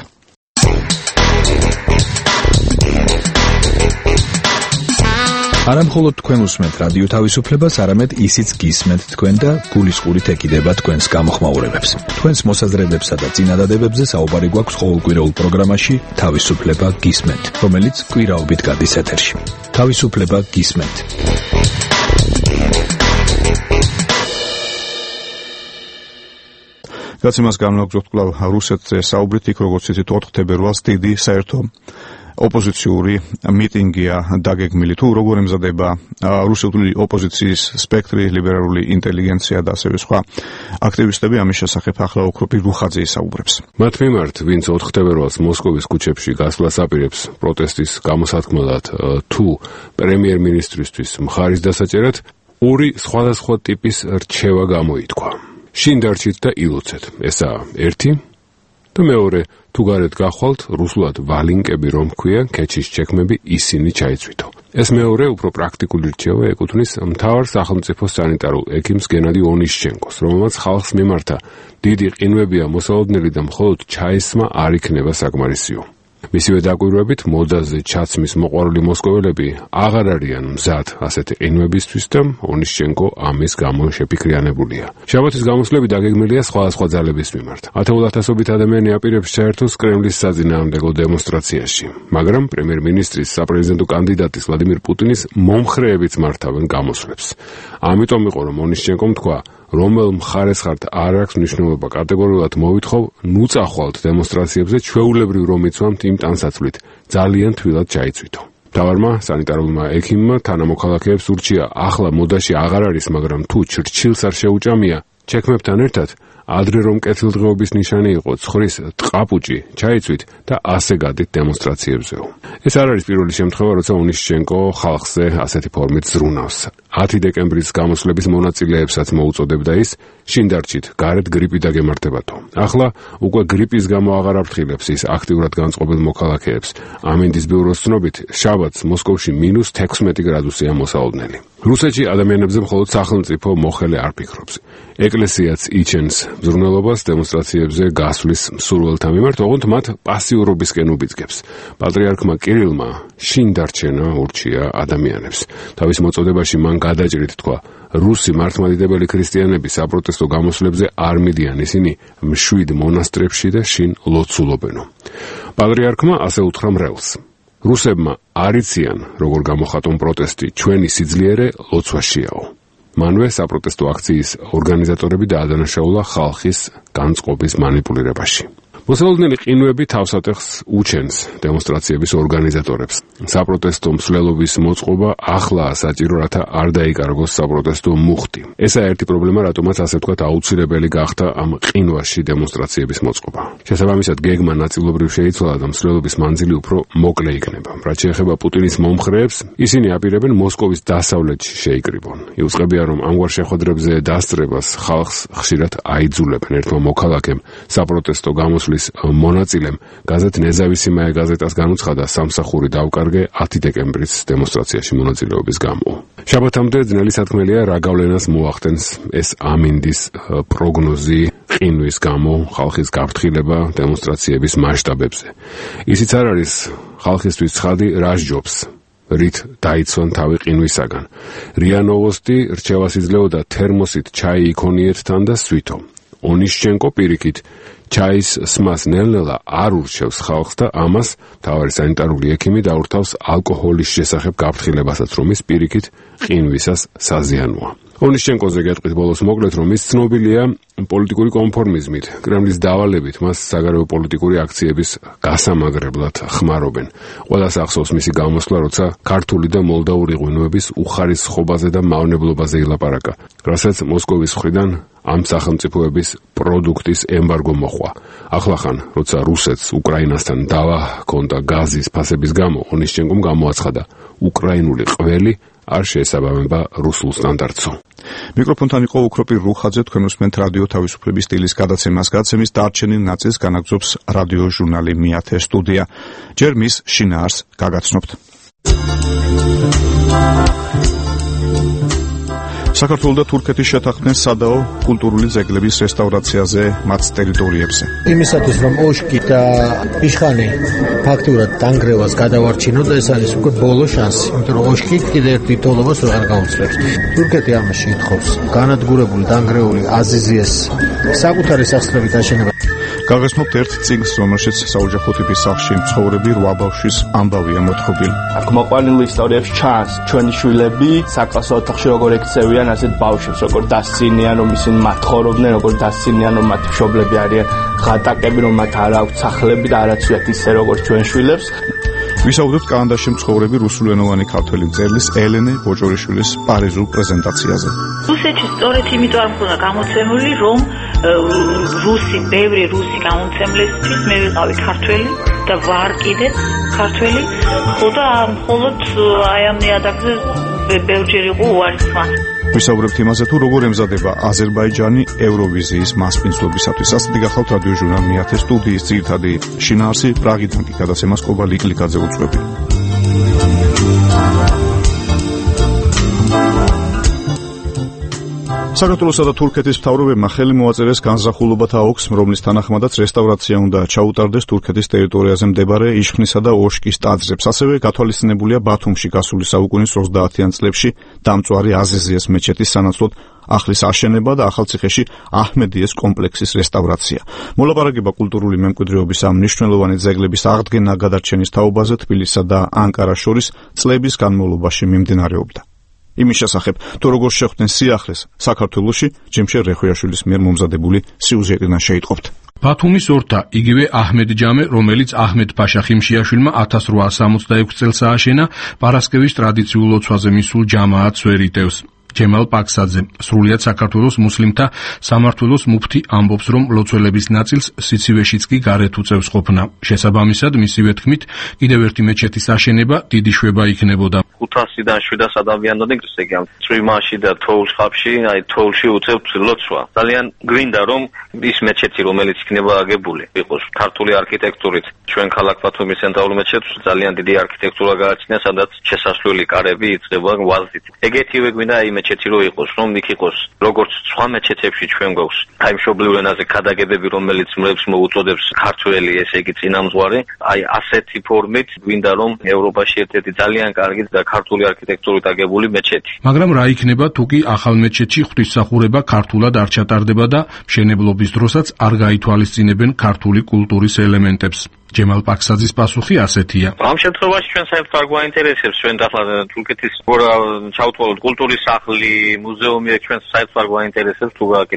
არა მხოლოდ თქვენ უსმენთ რადიო თავისუფლებას, არამედ ისიც გისმენთ თქვენ და გულისყურით ეკიდება თქვენს გამოხმაურებებს. თქვენს მოსაზრებებსა და წინადადებებზე საუბარი გვაქვს ყოველკვირეულ პროგრამაში თავისუფლება გისმენთ, რომელიც კვირაობით გადის ეთერში. თავისუფლება გისმენთ. გაცემას განვაგრძობთ კვლავ რუსეთზე საუბრით, იქ როგორც იცით ოთხ თებერვალს დიდი საერთო ოპოზიციური მიტინგია დაგეგმილი. თუ როგორ ემზადება რუსული ოპოზიციის სპექტრი, ლიბერალური ინტელიგენცია და ასევე სხვა აქტივისტები, ამის შესახებ ახლა ოქროპი რუხაძე ისაუბრებს. მათ მიმართ, ვინც ოთხ თებერვალს მოსკოვის ქუჩებში გასვლას აპირებს პროტესტის გამოსათქმელად თუ პრემიერ-მინისტრისთვის მხარის დასაჭერად, ორი სხვადასხვა ტიპის რჩევა გამოითქვა. შინ დარჩით და ილოცეთ. ესაა ერთი და მეორე, თუ გარეთ გახვალთ, რუსულად ვალინკები რომ ქვია, ქეჩის ჩექმები ისინი ჩაიცვითო. ეს მეორე უფრო პრაქტიკული რჩევა ეკუთვნის მთავარ სახელმწიფო სანიტარულ ექიმს გენადი ონიშჩენკოს, რომელმაც ხალხს მიმართა დიდი ყინვებია მოსალოდნელი და მხოლოდ ჩაისმა არ იქნება საკმარისიო. მისივე დაკვირვებით, მოდაზე ჩაცმის მოყვარული მოსკოველები აღარ არიან მზად ასეთი ყინვებისთვის და ონიშჩენკო ამის გამო შეფიქრიანებულია. შაბათის გამოსვლები დაგეგმილია სხვადასხვა ძალების მიმართ. ათეულათასობით ადამიანი აპირებს ჩაერთოს კრემლის საძინააღმდეგო დემონსტრაციაში, მაგრამ პრემიერ-მინისტრის საპრეზიდენტო კანდიდატის ვლადიმირ პუტინის მომხრეებიც მართავენ გამოსვლებს. ამიტომ იყო, რომ ონიშჩენკომ თქვა, რომელ მხარეს ხართ არ აქვს მნიშვნელობა, კატეგორიულად მოვითხოვ, ნუ წახვალთ დემონსტრაციებზე, ჩვეულებრივ რომ იცვამთ იმ ტანსაცვლით, ძალიან თბილად ჩაიცვითო. მთავარმა სანიტარულმა ექიმმა თანამოქალაქეებს ურჩია, ახლა მოდაში აღარ არის, მაგრამ თუ ჩრჩილს არ შეუჭამია, ჩექმებთან ერთად ადრე რომ კეთილდღეობის ნიშანი იყო ცხრის ტყაპუჭი, ჩაიცვით და ასე გადით დემონსტრაციებზეო. ეს არ არის პირველი შემთხვევა, როცა ონიშჩენკო ხალხზე ასეთი ფორმით ზრუნავს. ათი დეკემბრის გამოსვლების მონაწილეებსაც მოუწოდებდა ის, შინ დარჩით, გარეთ გრიპი დაგემართებათო. ახლა უკვე გრიპის გამო აღარ აფრთხილებს ის აქტიურად განწყობილ მოქალაქეებს. ამინდის ბიუროს ცნობით, შაბათს მოსკოვში მინუს თექვსმეტი გრადუსია მოსალოდნელი. რუსეთში ადამიანებზე მხოლოდ სახელმწიფო მოხელე არ ფიქრობს. ეკლესიაც იჩენს მზრუნველობას დემონსტრაციებზე გასვლის მსურველთა მიმართ, ოღონდ მათ პასიურობისკენ უბიძგებს. პატრიარქმა კირილმა შინ დარჩენა ურჩია ადამიანებს. თავის მოწოდებაში მან გადაჭრით თქვა, რუსი მართლმადიდებელი ქრისტიანები საპროტესტო გამოსვლებზე არ მიდიან, ისინი მშვიდ მონასტრებში და შინ ლოცულობენო. პატრიარქმა ასე უთხრა მრევლს. რუსებმა არ იციან, როგორ გამოხატონ პროტესტი, ჩვენი სიძლიერე ლოცვაშიაო. მანვე საპროტესტო აქციის ორგანიზატორები დაადანაშაულა ხალხის განწყობის მანიპულირებაში. მოსალოდნელი ყინვები თავსატეხს უჩენს დემონსტრაციების ორგანიზატორებს. საპროტესტო მსვლელობის მოწყობა ახლაა საჭირო, რათა არ დაიკარგოს საპროტესტო მუხტი. ესაა ერთი პრობლემა, რატომაც ასე ვთქვათ აუცილებელი გახდა ამ ყინვაში დემონსტრაციების მოწყობა. შესაბამისად, გეგმა ნაწილობრივ შეიცვალა და მსვლელობის მანძილი უფრო მოკლე იქნება. რაც შეეხება პუტინის მომხრეებს, ისინი აპირებენ მოსკოვის დასავლეთში შეიკრიბონ. იუწყებია, რომ ამგვარ შეხვედრებზე დასწრებას ხალხს ხშირად აიძულებენ. ერთმა მოქალაქემ საპროტესტო გამოსვლის მონაწილემ გაზეთ ნეზავისიმაია გაზეტას განუცხადა სამსახური დაუკარგე ათი დეკემბრის დემონსტრაციაში მონაწილეობის გამო. შაბათამდე ძნელი სათქმელია რა გავლენას მოახდენს ეს ამინდის პროგნოზი ყინვის გამო ხალხის გაფრთხილება დემონსტრაციების მასშტაბებზე. ისიც არ არის ხალხისთვის ცხადი რა სჯობს რით დაიცვან თავი ყინვისაგან. რია ნოვოსტი რჩევას იძლეოდა თერმოსით ჩაი იქონიეთ თან და სვითო. ონიშჩენკო პირიქით ჩაის სმას ნელ-ნელა არ ურჩევს ხალხს და ამას მთავარი სანიტარული ექიმი დაურთავს ალკოჰოლის შესახებ გაფრთხილებასაც, რომ ის პირიქით ყინვისას საზიანოა. ონიშჩენკოზე გეტყვით ბოლოს მოკლედ, რომ ის ცნობილია პოლიტიკური კონფორმიზმით. კრემლის დავალებით მას საგარეო პოლიტიკური აქციების გასამაგრებლად ხმარობენ. ყველას ახსოვს მისი გამოსვლა, როცა ქართული და მოლდავური ღვინოების უხარისხობაზე და მავნებლობაზე ილაპარაკა, რასაც მოსკოვის მხრიდან ამ სახელმწიფოების პროდუქტის ემბარგო მოხვა. ახლახან, როცა რუსეთს უკრაინასთან დავა ჰქონდა გაზის ფასების გამო, ონიშჩენკომ გამოაცხადა, უკრაინული ყველი არ შეესაბამება რუსულ სტანდარტსო. მიკროფონთან იყო უქროპი რუხაძე, თქვენ უსმენთ რადიო თავისუფლების სტილის გადაცემას. გადაცემის დარჩენილ ნაწილს განაგრძობს რადიო ჟურნალი მეათე სტუდია. ჯერ მის შინაარსს გაგაცნობთ. საქართველოს და თურქეთის შეთანხმდნენ სადაო კულტურული ძეგლების რესტავრაციაზე მათ ტერიტორიებზე. იმისათვის რომ ოშკი და იშხანი ფაქტურად დანგრევას გადავარჩინოთ, ეს არის უკვე ბოლო შანსი, იმიტომ რომ ოშკი კიდევ ერთ დიდოლობას აღარ გაუძლებს. თურქეთი ამაში ითხოვს განადგურებული დანგრეული აზიზიეს საკუთარი სახსრებით აშენება. გაგაცნობთ ერთ წიგნს, რომელშიც საოჯახო ტიპის სახლში მცხოვრები რვა ბავშვის ამბავია მოთხრობილი. აქ მოყვანილ ისტორიებში ჩანს ჩვენი შვილები საკლასო ოთახში როგორ ექცევიან ასეთ ბავშვებს, როგორ დასცინიან, რომ ისინი მათ ხორობდნენ, როგორ დასცინიან, რომ მათ მშობლები არიან ღატაკები, რომ მათ არ აქვთ სახლები და არაცვიათ ისე როგორც ჩვენ შვილებს. ვისაუბრებთ კანადაში მცხოვრები რუსულენოვანი ქართველი მწერლის ელენე ბოჭორიშვილის პარიზულ პრეზენტაციაზე. რუსეთში სწორედ იმიტომ არ მქონდა გამოცემული, რომ რუსი, ბევრი რუსი გამოცემლისთვის მე ვიყავი ქართველი და ვარ კიდე ქართველი, ხოდა მხოლოდ აი ამ ნიადაგზე ბევრჯერ იყო უარისმა. ვისაუბრებთ იმაზე, თუ როგორ ემზადება აზერბაიჯანი ევროვიზიის მასპინძლობისათვის. ასეთი გახლავთ რადიო ჟურნალ მეათე სტუდიის ძირითადი შინაარსი. პრაღიდან კი გადაცემას კობა ლიკლიკაძე უძღვები. საქართველოსა და თურქეთის მთავრობებმა ხელი მოაწერეს განზრახულობათა ოლქს, რომლის თანახმადაც რესტავრაცია უნდა ჩაუტარდეს თურქეთის ტერიტორიაზე მდებარე იშხნისა და ოშკის ტაძრებს. ასევე გათვალისწინებულია ბათუმში გასული საუკუნის ოცდაათიან წლებში დამწვარი აზიზიეს მეჩეთის სანაცვლოდ ახლის აშენება და ახალციხეში აჰმედიეს კომპლექსის რესტავრაცია. მოლაპარაკება კულტურული მემკვიდრეობის ამ მნიშვნელოვანი ძეგლების აღდგენა გადარჩენის თაობაზე თბილისსა და ანკარას შორის წლების განმავლობაში მიმდინარეობდა. იმის შესახებ, თუ როგორ შეხვდნენ სიახლეს საქართველოში, ჯემშე რეხვიაშვილის მიერ მომზადებული სიუჟეტიდან შეიტყობთ. ბათუმის ორთა, იგივე აჰმედჯამე, რომელიც აჰმედ ფაშა ხიმშიაშვილმა ათას რვაასა სამოცდაექვსი წელს ააშენა, პარასკევის ტრადიციულ ლოცვაზე მისულ ჯამაატს ვერ იტევს. ჯემალ პაქსაძე, სრულიად საქართველოს მუსლიმთა სამმართველოს მუფთი ამბობს, რომ ლოცველების ნაწილს სიცივეშიც კი გარეთ უწევს ყოფნა. შესაბამისად, მისივე თქმით, კიდევ ერთი მეჩეთის აშენება დიდი შვება იქნებოდა. ხუთასიდან შვიდას ადამიანად ეგრეს ეგ ამ წვიმაში და თოვლშხაპში, აი თოვლში უწევთ ლოცვა. ძალიან გვინდა რომ ის მეჩეთი, რომელიც იქნება აგებული, იყოს ქართული არქიტექტურით. ჩვენ ქალაქ ბათუმის ცენტრალურ მეჩეთს ძალიან დიდი არქიტექტურა გააჩნია, სადაც შესასვლელი კარები იწყება ვაზით. ეგეთივე გვინდა აი მეჩეთი რო იყოს, რომ იქ იყოს როგორც სხვა მეჩეთებში ჩვენ გვაქვს აი მშობლიურ ენაზე ქადაგებები, რომელიც მრებს მოუწოდებს ქართველი, ესე იგი წინამძღვარი, აი ასეთი ფორმით გვინდა რომ ევროპაში ერთ-ერთი ძალიან კარგი და ქართული არქიტექტურით აგებული მეჩეთი. მაგრამ რა იქნება თუ კი ახალ მეჩეთში ღვთისმსახურება ქართულად არ ჩატარდება და მშენებლობის დროსაც არ გაითვალისწინებენ ქართული კულტურის ელემენტებს? ჯემალ პაქსაძის პასუხი ასეთია. ამ შემთხვევაში ჩვენ საერთოდ არ გვაინტერესებს ჩვენ ახლა თურქეთის ჩავთვალოთ კულტურის სახლი, მუზეუმი, ჩვენ საერთოდ არ გვაინტერესებს თუ გააკეთებს.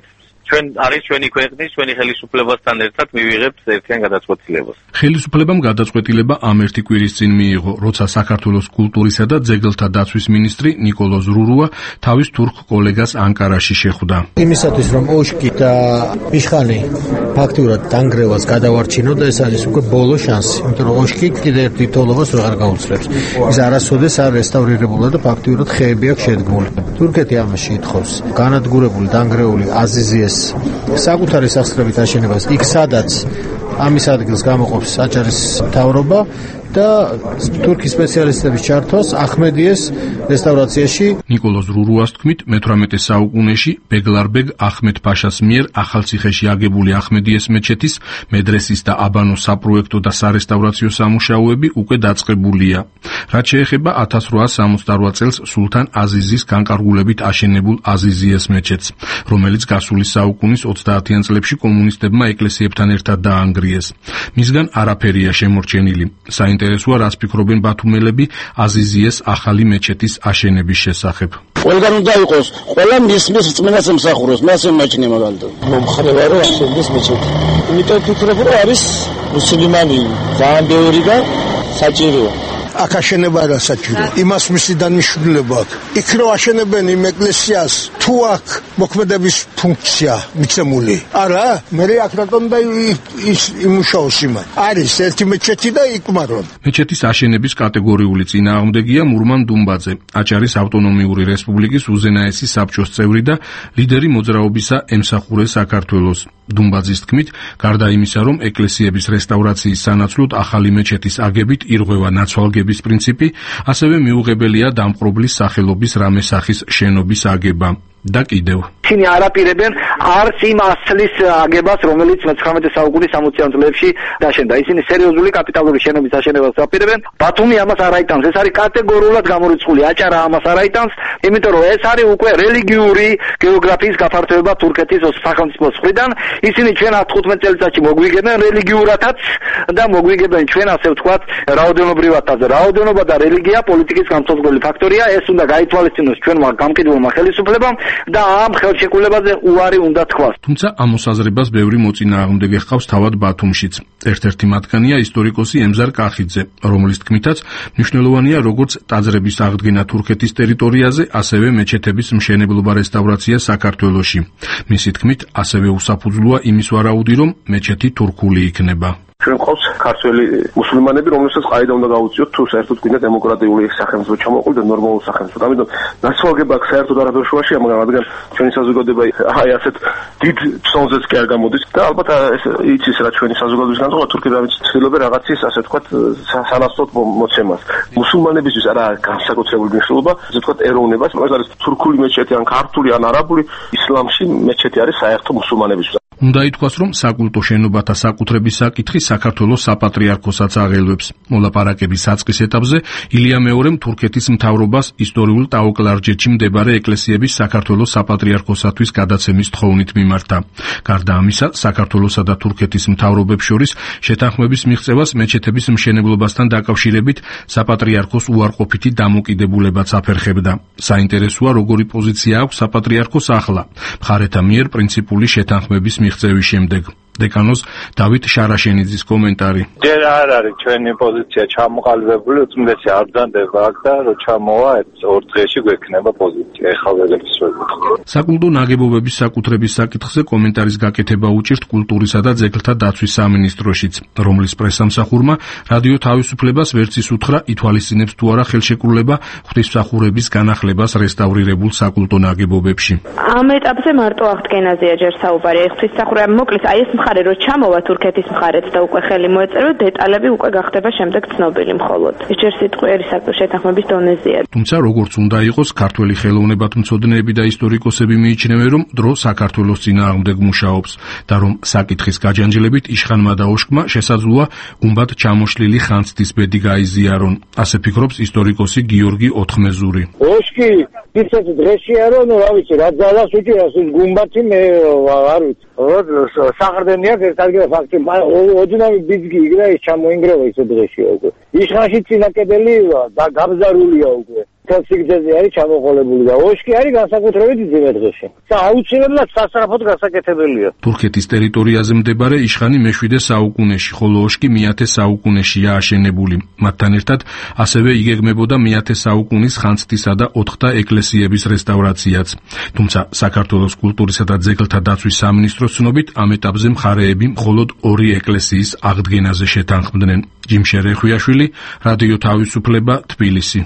ჩვენ არის ჩვენი ქვეყნის, ჩვენი ხელისუფლებასთან ერთად მივიღებთ ერთიან გადაწყვეტილებას. ხელისუფლებამ გადაწყვეტილება ამ ერთი კვირის წინ მიიღო, როცა საქართველოს კულტურისა და ძეგლთა დაცვის მინისტრი ნიკოლოზ რურუა თავის თურქ კოლეგას ანკარაში შეხვდა. იმისათვის რომ ოშკი და მიშხანი ფაქტურად დანგრევას გადავარჩინო და ეს არის უკვე ბოლო შანსი, იმიტომ რომ ოშკი კიდევ ერთ თითოეულობას ვეღარ გაუძლებს. ის არასოდეს არ რესტავრირებულა და ფაქტურად ხეები აქვს შედგმული. თურქეთი ამაში ითხოვს განადგურებული დანგრეული აზიზიეს საკუთარი სახსრებით აშენებას იქ სადაც ამის ადგილს გამოყოფს აჭარის მთავრობა და თურქი სპეციალისტების ჩართვას ახმედიეს რესტავრაციაში. ნიკოლოზ რურუას თქმით, მეთვრამეტე საუკუნეში ბეგლარბეგ ახმედ ფაშას მიერ ახალციხეში აგებული ახმედიეს მეჩეთის, მედრესის და აბანოს საპროექტო და სარესტავრაციო სამუშაოები უკვე დაწყებულია. რაც შეეხება ათას რვაას სამოცდა რვა წელს სულთან აზიზის განკარგულებით აშენებულ აზიზიეს მეჩეთს, რომელიც გასული საუკუნის ოცდაათიან წლებში კომუნისტებმა ეკლესიებთან ერთად დაანგრიეს. მისგან არაფერია შემორჩენილი. საინტერესოა, რას ფიქრობენ ბათუმელები აზიზიეს ახალი მეჩეთის აშენების შესახებ. ყველგან უნდა იყოს, ყველა მისმის რწმენას ემსახუროს, მას ემაჩნია მაგალითად. მომხრე ვარო აშენდეს მეჩეთი. იმიტომ ფიქრობ, რომ არის მუსლიმანი ძალიან ბევრი და საჭიროა. აქ აშენება რა საჭირო. იმას მისი დანიშნულება აქვს. იქ რო აშენებენ იმ ეკლესიას, თუ აქ მოქმედების ფუნქცია მიცემული. არა, მე აქ რატომ და ის იმუშაოს იმან. არის ერთი მეჩეთი და იკმარონ. მეჩეთის აშენების კატეგორიული წინააღმდეგია მურმან დუმბაძე, აჭარის ავტონომიური რესპუბლიკის უზენაესი საბჭოს წევრი და ლიდერი მოძრაობისა ემსახურე საქართველოს. დუმბაძის თქმით, გარდა იმისა, რომ ეკლესიების რესტავრაციის სანაცვლოდ ახალი მეჩეთის აგებით ირღვევა ნაცვალგების პრინციპი, ასევე მიუღებელია დამპყრობლის სახელობის რამე სახის შენობის აგება. და კიდევ ისინი არაპირებენ არც იმ ასლის აგებას, რომელიც მეცხრამეტე საუკუნის სამოციან წლებში დაშენდა. ისინი სერიოზული კაპიტალური შენობის აშენებას აპირებენ. ბათუმი ამას არ აიტანს. ეს არის კატეგორიულად გამორიცხული. აჭარა ამას არ აიტანს, იმიტომ რომ ეს არის უკვე რელიგიური გეოგრაფიის გაფართოება თურქეთის სახელმწიფოს მხრიდან. ისინი ჩვენ ათი-თხუთმეტ წელიწადში მოგვიგებენ რელიგიურათაც და მოგვიგებენ ჩვენ ასე ვთქვათ რაოდენობრივათაც. რაოდენობა და რელიგია პოლიტიკის განმსაზღვრელი ფაქტორია. ეს უნდა გაითვალისწინოს ჩვენმა გამყიდველმა ხელისუფლებამ და ამ ხელშეკრულებაზე უარი უნდა თქვას. თუმცა ამ მოსაზრებას ბევრი მოწინააღმდეგე ჰყავს თავად ბათუმშიც. ერთ-ერთი მათგანია ისტორიკოსი ემზარ კახიძე, რომლის თქმითაც მნიშვნელოვანია როგორც ტაძრების აღდგენა თურქეთის ტერიტორიაზე, ასევე მეჩეთების მშენებლობა რესტავრაცია საქართველოში. მისი თქმით, ასევე უსაფუძვლოა იმის ვარაუდი, რომ მეჩეთი თურქული იქნება. ჩვენ ყავს ქართველი მუსლიმანები, რომელსაც ყაიდა უნდა გაუწიოთ თუ საერთოდ გვინდა დემოკრატიული სახელმწიფო ჩამოყალიბდეს და ნორმალური სახელმწიფო. ამიტომ ნაცვალგება საერთოდ არაფერ შუაშია, მაგრამ რადგან ჩვენი საზოგადოება აი ასეთ დიდ ცნოზეც კი არ გამოდის და ალბათ ეს იცის რა ჩვენი საზოგადოების განწყობა თურქები ამით ცდილობენ რაღაცის ასე ვთქვათ სანაცვლოდ მოცემას. მუსლიმანებისთვის არა განსაკუთრებული მნიშვნელობა, ასე ვთქვათ ეროვნებას, მაგ არის თურქული მეჩეთი ან ქართული ან არაბული, ისლამში მეჩეთი არის საერთო მუსლიმანებისთვის. უნდა ითქვას, რომ საკულტო შენობათა საკუთრების საკითხი საქართველოს საპატრიარქოსაც აღელვებს. მოლაპარაკების საწყის ეტაპზე ილია მეორემ თურქეთის მთავრობას ისტორიულ ტაოკლარჯეთში მდებარე ეკლესიების საქართველოს საპატრიარქოსათვის გადაცემის თხოვნით მიმართა. გარდა ამისა, საქართველოსა და თურქეთის მთავრობებს შორის შეთანხმების მიღწევას მეჩეთების მშენებლობასთან დაკავშირებით საპატრიარქოს უარყოფითი დამოკიდებულებაც აფერხებდა. საინტერესოა, როგორი პოზიცია აქვს საპატრიარქოს ახლა, მხარეთა მიერ პრინციპული შეთანხმების მიღწევის შემდეგ. დეკანოს დავით შარაშენიძის კომენტარი. ჯერ არ არის ჩვენი პოზიცია ჩამოყალიბებული, უწმიდესი არ ბრძანდება აქ და რო ჩამოვა ორ დღეში გვექნება პოზიცია. ეხლა ვეგებს ვეკითხავ. საკულტო ნაგებობების საკუთრების საკითხზე კომენტარის გაკეთება უჭირთ კულტურისა და ძეგლთა დაცვის სამინისტროშიც, რომლის პრესამსახურმა რადიო თავისუფლებას ვერცის უთხრა ითვალისწინებს თუ არა ხელშეკრულება ღვთისმსახურების განახლებას რესტავრირებულ საკულტო ნაგებობებში. ამ ეტაპზე მარტო აღდგენაზეა ჯერ საუბარი. ღვთისმსახურება მოკლედ აი ეს მხარე რო ჩამოვა თურქეთის მხარეც და უკვე ხელი მოეწერო, დეტალები უკვე გახდება შემდეგ ცნობილი მხოლოდ. ეს ჯერ სიტყვიერი შეთანხმების დონეზეა. თუმცა როგორც უნდა იყოს, ქართველი ხელოვნებათმცოდნეები და ისტორიკოსები მიიჩნევენ, რომ დრო საქართველოს წინააღმდეგ მუშაობს და რომ საკითხის გაჯანჯლებით იშხანმა და ოშკმა შესაძლოა გუმბად ჩამოშლილი ხანძთის ბედი გაიზიარონ. ასე ფიქრობს ისტორიკოსი გიორგი ოთხმეზური. ოშკი ისეთ დღეშია, რომ რა ვიცი, რა ძალას უჭირავს ის გუმბათი, მე არ ვიცი. საყრდენია ერთ ადგილას ფაქტი, ოდნავი ბიძგი იქ და ის ჩამოინგრევა ისე დღეშია უკვე. იშხანში წინაკედელი და გაბზარულია უკვე. მთელ სიგრძეზე არის ჩამოყოლებული და ოშკი არის განსაკუთრებით მძიმე დღეში. და აუცილებლად სასწრაფოდ გასაკეთებელია. თურქეთის ტერიტორიაზე მდებარე იშხანი მეშვიდე საუკუნეში, ხოლო ოშკი მეათე საუკუნეშია აშენებული. მათთან ერთად ასევე იგეგმებოდა მეათე საუკუნის ხანძთისა და ოთხთა ეკლესიების რესტავრაციაც. თუმცა საქართველოს კულტურისა და ძეგლთა დაცვის სამინისტროს ცნობით ამ ეტაპზე მხარეები მხოლოდ ორი ეკლესიის აღდგენაზე შეთანხმდნენ. ჯიმშე რეხვიაშვილი, რადიო თავისუფლება, თბილისი.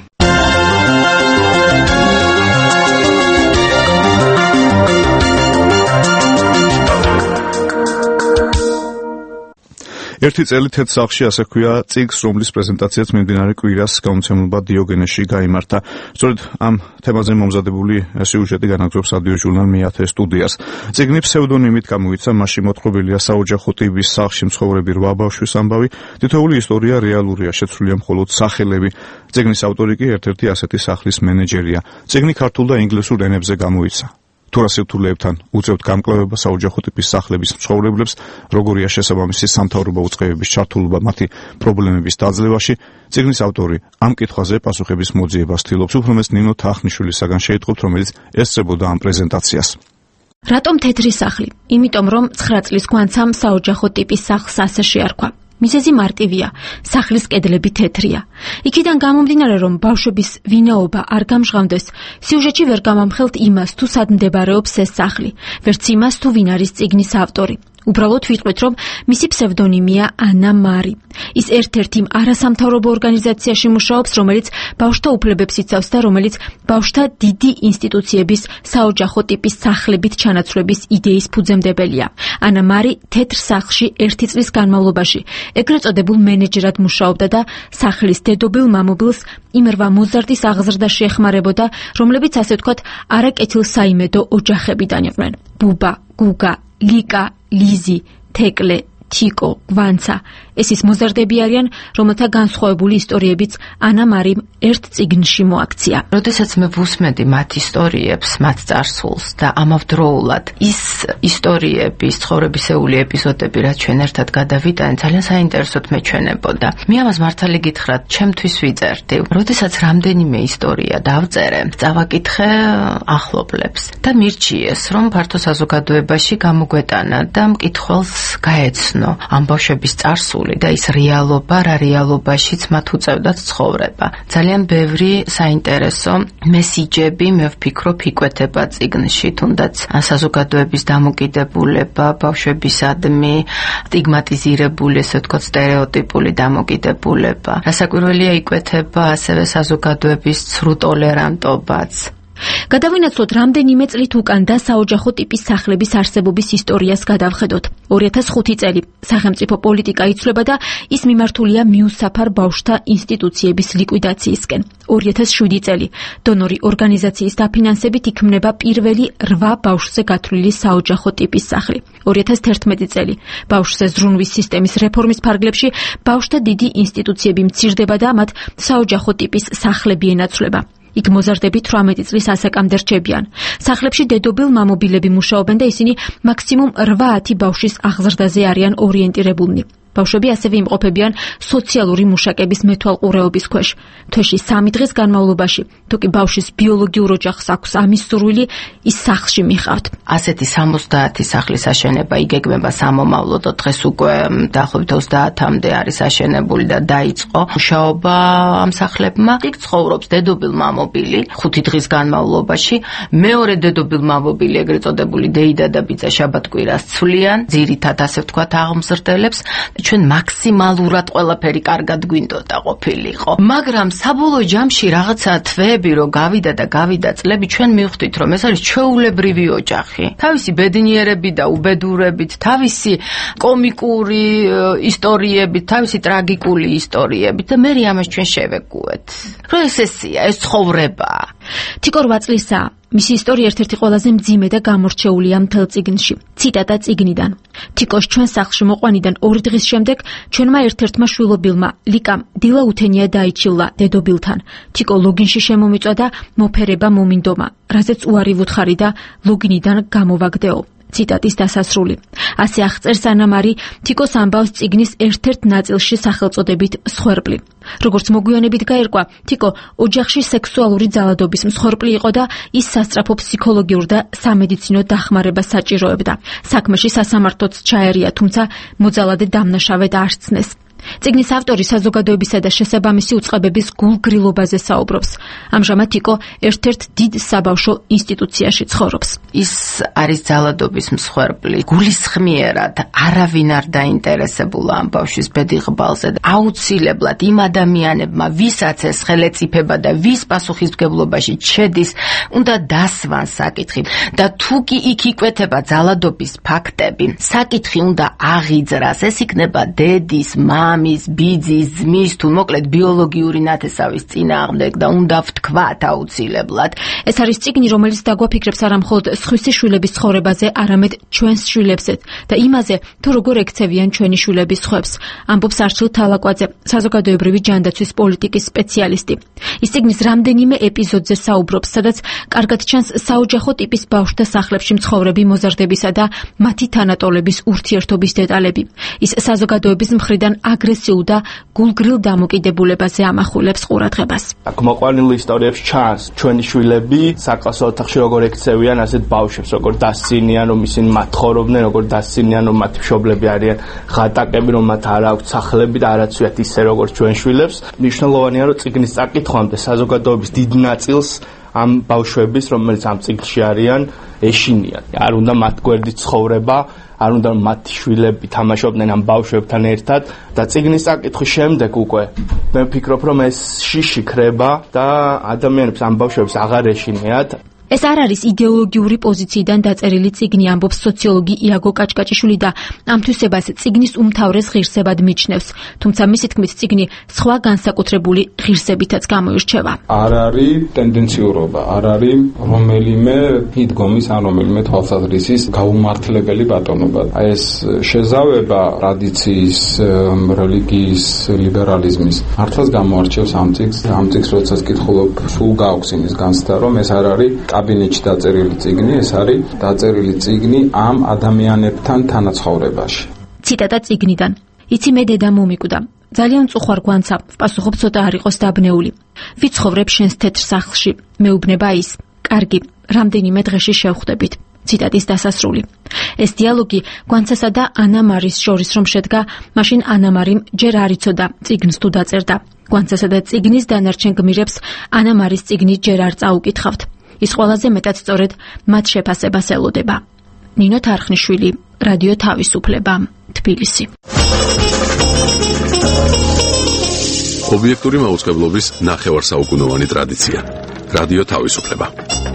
ერთი წელი თეთ სახლში ასე ქვია წიგნს, რომლის პრეზენტაციაც მიმდინარე კვირას გამოცემულობა დიოგენესში გაიმართა. სწორედ ამ თემაზე მომზადებული სიუჟეტი განაგრძობს რადიოჟურნალ მეათე სტუდიას. წიგნი ფსევდონიმით გამოიცა, მასში მოთხრობილია საოჯახო ტიპის სახლში მცხოვრები რვა ბავშვის ამბავი. თითოეული ისტორია რეალურია, შეცვლილია მხოლოდ სახელები. წიგნის ავტორი კი ერთ-ერთი ასეთი სახლის მენეჯერია. წიგნი ქართულ და ინგლისურ ენებზე გამოიცა. თუ რა სირთულეებთან უწევთ გამკლავება საოჯახო ტიპის სახლების მცხოვრებლებს, როგორია შესაბამისი სამთავრობო უწყებების ჩართულობა მათი პრობლემების დაძლევაში, წიგნის ავტორი ამ კითხვაზე პასუხების მოძიებას ცდილობს. უფრო მეც ნინო თახნიშვილისაგან შეიტყობთ, რომელიც ესწრებოდა ამ პრეზენტაციას. რატომ თეთრი სახლი? იმიტომ რომ ცხრა წლის გვანცამ საოჯახო ტიპის სახლს ასე შეარქვა. მიზეზი მარტივია, სახლის კედლები თეთრია. იქიდან გამომდინარე, რომ ბავშვების ვინაობა არ გამჟღავნდეს, სიუჟეტში ვერ გამამხელთ იმას, თუ სად მდებარეობს ეს სახლი, ვერც იმას, თუ ვინ არის წიგნის ავტორი. უბრალოდ ვიტყვით, რომ მისი ფსევდონიმია ანა მარი. ის ერთ-ერთი არასამთავრობო ორგანიზაციაში მუშაობს, რომელიც ბავშვთა უფლებებს იცავს და რომელიც ბავშვთა დიდი ინსტიტუციების საოჯახო ტიპის სახლებით ჩანაცვლების იდეის ფუძემდებელია. ანა მარი თეთრ სახლში ერთი წლის განმავლობაში ეგრეთ წოდებულ მენეჯერად მუშაობდა და სახლის დედობილ მამობილს იმ რვა მოზარდის აღზრდაში ეხმარებოდა, რომლებიც ასე ვთქვათ არაკეთილსაიმედო ოჯახებიდან იყვნენ. ბუბა, გუგა, ლიკა, ლიზი, თეკლე, თიკო, გვანცა. ეს ის მოზარდები არიან, რომელთა განსხვავებული ისტორიებიც ანა მარიმ ერთ წიგნში მოაქცია. როდესაც მე ვუსმენდი მათ ისტორიებს, მათ წარსულს და ამავდროულად ის ისტორიები, ცხოვრებისეული ეპიზოდები, რაც ჩვენ ერთად გადავიტანეთ, ძალიან საინტერესოდ მეჩვენებოდა. მე ამას მართალი გითხრათ, ჩემთვის ვიწერდი. როდესაც რამდენიმე ისტორია დავწერე, წავაკითხე ახლობლებს და მირჩიეს, რომ ფართო საზოგადოებაში გამოგვეტანა და მკითხველს გაეცნო ამ ბავშვების წარსული და ის რეალობა, რა რეალობაშიც მათ უწევდათ ცხოვრება. ძალიან ბევრი საინტერესო მესიჯები, მე ვფიქრობ, იკვეთება წიგნში, თუნდაც საზოგადოების დამოკიდებულება, ბავშვებისადმი სტიგმატიზირებული, ესე ვთქვათ, სტერეოტიპული დამოკიდებულება. რასაკვირველია, იკვეთება ასევე საზოგადოების ცრუ ტოლერანტობაც. გადავინაცვლოთ რამდენიმე წლით უკან და საოჯახო ტიპის სახლების არსებობის ისტორიას გადავხედოთ. ორი ათას ხუთი წელი სახელმწიფო პოლიტიკა იცვლება და ის მიმართულია მიუსაფარ ბავშვთა ინსტიტუციების ლიკვიდაციისკენ. ორი ათას შვიდი წელი დონორი ორგანიზაციის დაფინანსებით იქმნება პირველი რვა ბავშვზე გათვლილი საოჯახო ტიპის სახლი. ორი ათას თერთმეტი წელი ბავშვზე ზრუნვის სისტემის რეფორმის ფარგლებში ბავშვთა დიდი ინსტიტუციები მცირდება და მათ საოჯახო ტიპის სახლები ენაცვლება. იქ მოზარდები თვრამეტი წლის ასაკამდე რჩებიან. სახლებში დედობილ მამობილები მუშაობენ და ისინი მაქსიმუმ რვა-ათი ბავშვის აღზრდაზე არიან ორიენტირებულნი. ბავშვები ასევე იმყოფებიან სოციალური მუშაკების მეთვალყურეობის ქვეშ. თვეში სამი დღის განმავლობაში, თუ კი ბავშვის ბიოლოგიურ ოჯახს აქვს ამის სურვილი, ის სახლში მიყავთ. ასეთი სამოცდაათი სახლის აშენება იგეგმება სამომავლოდ, დღეს უკვე დაახლოებით ოცდაათამდე არის აშენებული და დაიწყო მუშაობა ამ სახლებმა. იქ ცხოვრობს დედობილ მამობილი ხუთი დღის განმავლობაში, მეორე დედობილ მამობილი, ეგრეთ წოდებული დეიდა და ბიძა შაბათ-კვირას ცვლიან, ძირითად ასე ვთქვათ აღმზრდელებს. ჩვენ მაქსიმალურად ყველაფერი კარგად გვინდოდა ყოფილიყო. მაგრამ საბოლოო ჯამში რაღაცა თვეები რო გავიდა და გავიდა წლები, ჩვენ მივხვდით, რომ ეს არის ჩვეულებრივი ოჯახი. თავისი ბედნიერები და უბედურებით, თავისი კომიკური ისტორიებით, თავისი ტრაგიკული ისტორიებით და მე ამას ჩვენ შევეგუეთ. რომ ეს ესია, ეს ცხოვრებაა. თიკო რვა წლისაა. მისი ისტორია ერთ-ერთი ყველაზე მძიმე და გამორჩეულია მთელ წიგნში. ციტატა წიგნიდან. თიკოს ჩვენ სახლში მოყვანიდან ორი დღის შემდეგ ჩვენმა ერთ-ერთმა შვილობილმა ლიკამ დილა უთენია დაიჩილა დედობილთან. თიკო ლოგინში შემომიწვა და მოფერება მომინდომა, რაზეც უარი ვუთხარი და ლოგინიდან გამოვაგდეო. ციტატის დასასრული. ასე აღწერს ანა მარი თიკოს ამბავს წიგნის ერთ-ერთ ნაწილში სახელწოდებით მსხვერპლი. როგორც მოგვიანებით გაირკვა, თიკო ოჯახში სექსუალური ძალადობის მსხვერპლი იყო და ის სასწრაფო ფსიქოლოგიურ და სამედიცინო დახმარებას საჭიროებდა. საქმეში სასამართლოც ჩაერია, თუმცა მოძალადე დამნაშავედ არ ცნეს. წიგნის ავტორი საზოგადოებისა და შესაბამისი უწყებების გულგრილობაზე საუბრობს. ამჟამად თიკო ერთ-ერთ დიდ საბავშვო ინსტიტუციაში ცხოვრობს. ის არის ძალადობის მსხვერპლი. გულისხმიერად არავინ არ დაინტერესებულა ამ ბავშვის ბედიღბალზე. აუცილებლად იმ ადამიანებმა, ვისაც ეს ხელეწიფება და ვის პასუხისმგებლობაში ჩედის, უნდა დასვან საკითხი. და თუ კი იქ იკვეთება ძალადობის ფაქტები, საკითხი უნდა აღიძრას. ეს იქნება დედის, მამის, ბიძის, ძმის, თუ მოკლედ ბიოლოგიური ნათესავის წინააღმდეგ და უნდა ვთქვათ აუცილებლად. ეს არის წიგნი, რომელიც დაგვაფიქრებს არა მხოლოდ სხვისი შვილების ცხოვრებაზე, არამედ ჩვენს შვილებზეც და იმაზე, თუ როგორ ექცევიან ჩვენი შვილების ხვებს. ამბობს არჩილ თალაკვაძე, საზოგადოებრივი ჯანდაცვის პოლიტიკის სპეციალისტი. ის წიგნის რამდენიმე ეპიზოდზე საუბრობს, სადაც კარგად ჩანს საოჯახო ტიპის ბავშვთა სახლებში მცხოვრები მოზარდებისა და მათი თანატოლების ურთიერთობის დეტალები. ის საზოგადოების მხრიდან აგრესიულ და გულგრილ დამოკიდებულებაზე ამახვილებს ყურადღებას. აქ მოყვანილ ისტორიებში ჩანს ჩვენი შვილები საკლასო ოთახში როგორ ექცევიან ასეთ ბავშვებს, როგორ დასცინიან, რომ ისინი მათ ცხოვრობდნენ, როგორ დასცინიან, რომ მათი მშობლები არიან ღატაკები, რომ მათ არ აქვთ სახლები და არაცვიათ ისე როგორც ჩვენ შვილებს. მნიშვნელოვანია, რომ წიგნის წაკითხვამდე საზოგადოების დიდ ნაწილს ამ ბავშვების, რომელიც ამ წიგნში არიან, ეშინიან. არ უნდა მათ გვერდით ცხოვრება, არ უნდა მათი შვილები თამაშობდნენ ამ ბავშვებთან ერთად და წიგნის წაკითხვის შემდეგ უკვე მე ვფიქრობ, რომ ეს შიში ქრება და ადამიანებს ამ ბავშვებს აღარ ეშინიათ. ეს არ არის იდეოლოგიური პოზიციიდან დაწერილი წიგნი, ამბობს სოციოლოგი იაგო კაჭკაჭიშვილი და ამ თვისებას წიგნის უმთავრეს ღირსებად მიჩნევს. თუმცა მისი თქმით, წიგნი სხვა განსაკუთრებული ღირსებითაც გამოირჩევა. არ არის ტენდენციურობა, არ არის რომელიმე მიდგომის ან რომელიმე თვალსაზრისის გაუმართლებელი ბატონობა. აი ეს შეზავება ტრადიციის, რელიგიის, ლიბერალიზმის მართლაც გამოარჩევს ამ წიგნს. ამ წიგნს როდესაც კითხულობ, სულ გააქვს იმის განცდა, რომ ეს არ არის კაბინეტში დაწერილი წიგნი, ეს არის დაწერილი წიგნი ამ ადამიანებთან თანაცხოვრებაში. ციტატა წიგნიდან. იცი მე დედა მომიკვდა. ძალიან წუხარ გვანცა, ვპასუხობ ცოტა არ იყოს დაბნეული. ვიცხოვრებ შენს თეთრ სახლში. მეუბნება ის. კარგი, რამდენიმე დღეში შევხვდებით. ციტატის დასასრული. ეს დიალოგი გვანცასა და ანა მარის შორის რომ შედგა, მაშინ ანა მარიმ ჯერ არ იცოდა წიგნს თუ დაწერდა. გვანცასა და წიგნის დანარჩენ გმირებს ანა მარის წიგნი ჯერ არ წაუკითხავთ. ის ყველაზე მეტად სწორედ მათ შეფასებას ელოდება. ნინო თარხნიშვილი, რადიო თავისუფლება, თბილისი. ობიექტური მაუწყებლობის ნახევარსაუკუნოვანი ტრადიცია. რადიო თავისუფლება.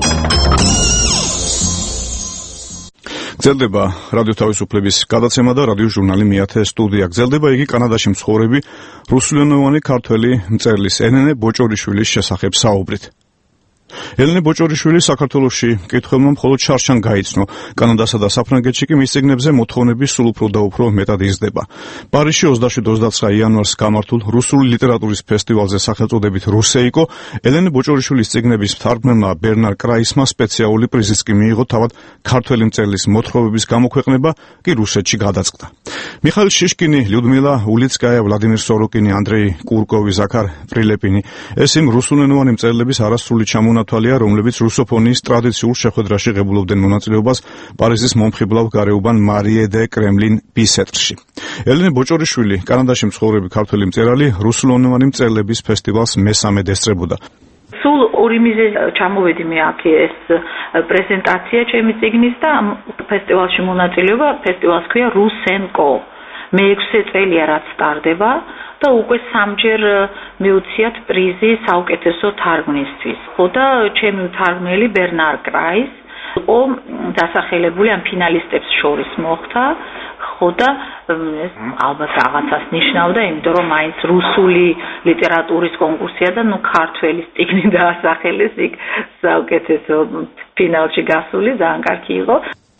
გრძელდება რადიო თავისუფლების გადაცემა და რადიო ჟურნალი მეათე სტუდია. გრძელდება იგი კანადაში მცხოვრები რუსულენოვანი ქართველი მწერლის ელენე ბოჭორიშვილის შესახებ საუბრით. ელენე ბოჭორიშვილი საქართველოში მკითხველმა მხოლოდ შარშან გაიცნო. კანადასა და საფრანგეთში კი მის წიგნებზე მოთხოვნები სულ უფრო და უფრო მეტად იზრდება. პარიზში ოცდაშვიდ ოცდაცხრა იანვარს გამართულ რუსული ლიტერატურის ფესტივალზე სახელწოდებით რუსეიკო ელენე ბოჭორიშვილის წიგნების მთარგმნელმა ბერნარ კრაისმა სპეციალური პრიზიც კი მიიღო, თავად ქართველი მწერლის მოთხრობების გამოქვეყნება კი რუსეთში გადაწყდა. მიხაილ შიშკინი, ლიუდმილა ულიცკაია, ვლადიმირ სოროკინი, ანდრეი კურკოვი, ზაქარ პრილეპინი ეს იმ რუსულენოვანი მწერლების არასრული ჩამონათვალია, რომლებიც რუსოფონიის ტრადიციულ შეხვედრაში ღებულობდნენ მონაწილეობას პარიზის მომხიბლავ გარეუბან მარიე დე კრემლინ ბისეტრში. ელენე ბოჭორიშვილი, კანადაში მცხოვრები ქართველი მწერალი, რუსულენოვანი მწერლების ფესტივალს მესამედ ესწრებოდა. სულ ორი მიზეზ ჩამოვედი მე აქ ეს პრეზენტაცია ჩემი წიგნის და ფესტივალში მონაწილეობა, ფესტივალს ქვია რუსენკო. მეექვსე წელია რაც სტარდება და უკვე სამჯერ მიუციათ პრიზი საუკეთესო თარგმნისთვის. ხო და ჩემი თარგმნელი ბერნარ კრაის იყო დასახელებული ამ ფინალისტებს შორის მოხდა. ხო და ეს ალბათ რაღაცას ნიშნავდა, იმიტომ რომ მაინც რუსული ლიტერატურის კონკურსია და ნუ ქართველის წიგნი დაასახელეს იქ საუკეთესო ფინალში გასული, ძალიან კარგი იყო.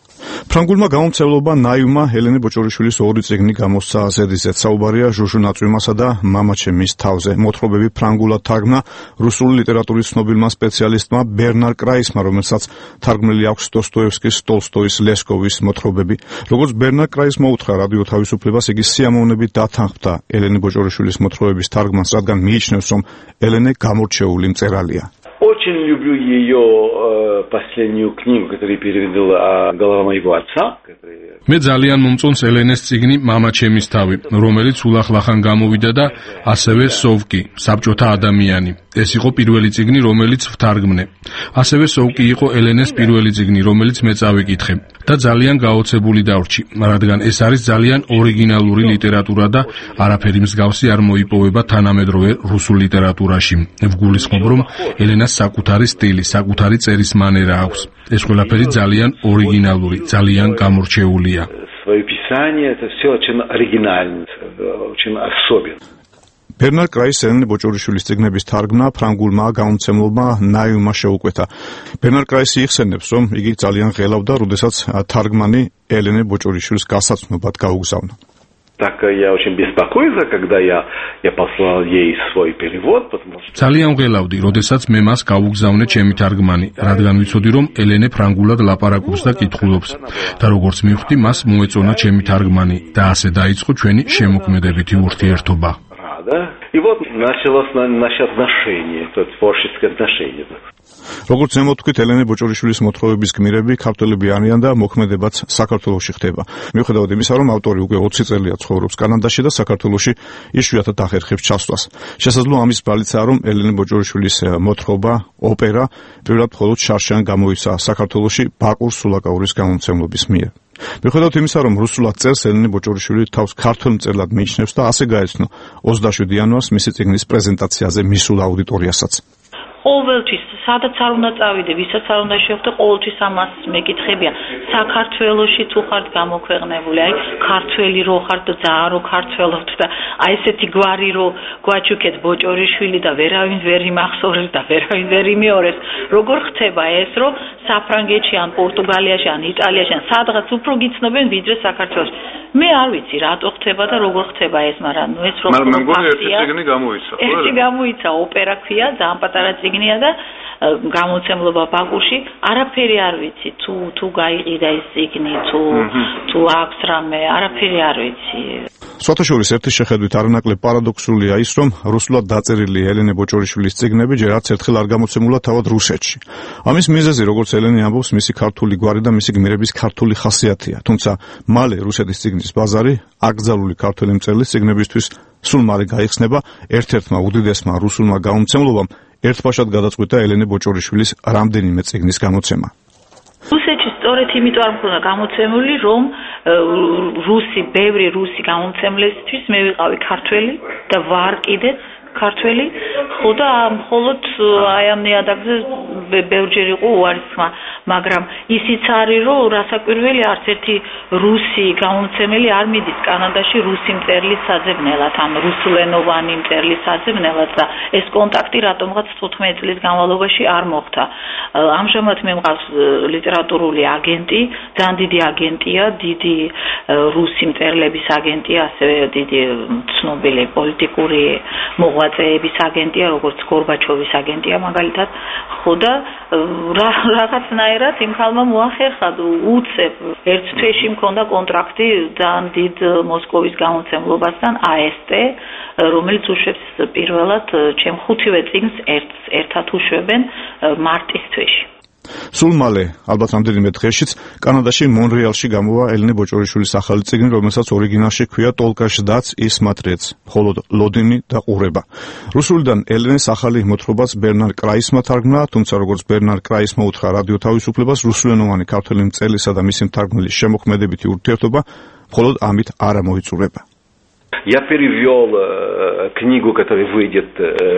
ფრანგულმა გამომცემლობა ნაივმა ელენე ბოჭორიშვილის ორი წიგნი გამოსცა ასედიზეთ. საუბარია ჟუჟუ ნაწვიმასა და მამაჩემის თავზე. მოთხრობები ფრანგულად თარგმნა რუსული ლიტერატურის ცნობილმა სპეციალისტმა ბერნარ კრაისმა, რომელსაც თარგმნილი აქვს დოსტოევსკის, ტოლსტოის, ლესკოვის მოთხრობები. Როგორც ბერნარ კრაისმა უთხრა რადიო თავისუფლებას, იგი სიამოვნებით დათანხმდა ელენე ბოჭორიშვილის მოთხრობების თარგმანს, რადგან მიიჩნევს, რომ ელენე გამორჩეული მწერალია. Очень люблю ее э, последнюю книгу, которую перевел э, «Голова моего отца». მე ძალიან მომწონს ელენეს წიგნი მამაჩემის თავი, რომელიც ულახლახან გამოვიდა და ასევე სოვკი, საბჭოთა ადამიანი. ეს იყო პირველი წიგნი, რომელიც ვთარგმნე. ასევე სოვკი იყო ელენეს პირველი წიგნი, რომელიც მე წავიკითხე და ძალიან გაოცებული დავრჩი, რადგან ეს არის ძალიან ორიგინალური ლიტერატურა და არაფერი მსგავსი არ მოიპოვება თანამედროვე რუსულ ლიტერატურაში. ვგულისხმობ, რომ ელენას საკუთარი სტილი, საკუთარი წერის მანერა აქვს. ეს ყველაფერი ძალიან ორიგინალური, ძალიან გამორჩეულია. Свое писание это все очень оригинально, очень особенно. ბერნარ კრაისს ელენე ბოჭორიშვილის წიგნების თარგმნა ფრანგულმა გამომცემლობა ნაივმა შეუკვეთა. ბერნარ კრაისი იხსენებს, რომ იგი ძალიან ღელავდა, როდესაც თარგმანი ელენე ბოჭორიშვილის გასაცნობად გაუგზავნა. Так я очень беспокоился, когда я я послал ей свой перевод, потому что ძალიან ღელავდი, როდესაც მე მას გავუგზავნე ჩემი თარგმანი, რადგან ვიცოდი, რომ ელენე ფრანგულად ლაპარაკობს და კითხულობს. და როგორც მივხვდი, მას მოეწონა ჩემი თარგმანი და ასე დაიწყო ჩვენი შემოქმედებითი ურთიერთობა. Да? И вот началось наше отношение, это творческое отношение. როგორც ზემოთქვით, ელენე ბოჭორიშვილის მოთხრობების გმირები ქართველები არიან და მოქმედებაც საქართველოში ხდება. მიუხედავად იმისა, რომ ავტორი უკვე ოცი წელია ცხოვრობს კანადაში და საქართველოში იშვიათად ახერხებს ჩასვლას. შესაძლოა ამის ბრალიცაა, რომ ელენე ბოჭორიშვილის მოთხრობა, ოპერა პირველად მხოლოდ შარშან გამოიცა საქართველოში ბაკურ სულაკაურის გამომცემლობის მიერ. მიუხედავად იმისა, რომ რუსულად წერს, ელენე ბოჭორიშვილი თავს ქართველ მწერლად მიიჩნევს და ასე გაეცნო ოცდაშვიდი იანვარს მისი წიგნის პრეზენტაციაზე მისულ აუდიტორიასაც. ყოველთვის სადაც არ უნდა წავიდე, ვისაც არ უნდა შევხვდე, ყოველთვის ამას მეკითხებიან. საქართველოში თუ ხართ გამოქვეყნებული, აი ქართველი რო ხართ და ძალიან რო ქართველობთ და აი ესეთი გვარი რო გვაჩუქეთ ბოჭორიშვილი და ვერავინ ვერ იმახსოვრებს და ვერავინ ვერ იმეორებს. როგორ ხდება ეს, რომ საფრანგეთში ან პორტუგალიაში ან იტალიაში ან სადღაც უფრო გიცნობენ ვიდრე საქართველოში. მე არ ვიცი რატო ხდება და როგორ ხდება ეს, მაგრამ ნუ ეს რო მაგრამ მე მგონი ერთი წიგნი გამოიცა, ხო? ერთი გამოიცა, ოპერა ქვია, ძალიან პატარა წიგნია და გამოცემლობა ბაკურში, არაფერი არ ვიცი, თუ თუ გაიყიდა ეს წიგნი, თუ თუ აქვს რამე, არაფერი არ ვიცი. სხვათა შორის ერთი შეხედვით არანაკლებ პარადოქსულია ის, რომ რუსულად დაწერილი ელენე ბოჭორიშვილის წიგნები ჯერ არც ერთხელ არ გამოცემულა თავად რუსეთში. ამის მიზეზი, როგორც ელენე ამბობს, მისი ქართული გვარი და მისი გმირების ქართული ხასიათია. თუმცა მალე რუსეთის წიგნის ბაზარი აკრძალული ქართველი მწერლის წიგნებისთვის სულ მალე გაიხსნება ერთ-ერთმა უდიდესმა რუსულმა გამომცემლობამ ერთბაშად გადაწყვიტა ელენე ბოჭორიშვილის რამდენიმე წიგნის გამოცემა. რუსეთში სწორედ იმიტომ არ მქონდა გამოცემული, რომ რუსი, ბევრი რუსი გამომცემლისთვის მე ვიყავი ქართველი და ვარ კიდეც ქართველი, ხო და მხოლოდ აი ამ ნიადაგზე ბევრჯერ იყო უარისხმა, მაგრამ ისიც არის, რომ რასაკვირველი არც ერთი რუსი გამომცემელი არ მიდის კანადაში რუსი მწერლის საძებნელად, ან რუსულენოვანი მწერლის საძებნელად და ეს კონტაქტი რატომღაც თოთხმეტ წლის განმავლობაში არ მოხდა. ამჟამად მე მყავს ლიტერატურული აგენტი, ძალიან დიდი აგენტია, დიდი რუსი მწერლების აგენტია, ასევე დიდი ცნობილი პოლიტიკური მოღვაწეების აგენტია, როგორც გორბაჩოვის აგენტია მაგალითად, ხო და რაღაცნაირად იმ ხალმა მოახერხა უცებ ერთ თვეში მქონდა კონტრაქტი ძალიან დიდ მოსკოვის გამომცემლობასთან A S T, რომელიც უშვებს პირველად ჩემ ხუთივე წიგნს ერთ ერთად უშვებენ მარტის თვეში. სულ მალე, ალბათ რამდენიმე დღეშიც, კანადაში მონრეალში გამოვა ელენე ბოჭორიშვილის ახალი წიგნი, რომელსაც ორიგინალში ჰქვია ტოლკა ჟდაც ის მატრეც, მხოლოდ ლოდინი და ყურება. რუსულიდან ელენეს ახალი მოთხრობაც ბერნარ კრაისმა თარგმნა, თუმცა როგორც ბერნარ კრაისმა უთხრა რადიო თავისუფლებას, რუსულენოვანი ქართველი მწერლისა და მისი მთარგმნელის შემოქმედებითი ურთიერთობა მხოლოდ ამით არ ამოიწურება. Я перевел э, книгу, которая выйдет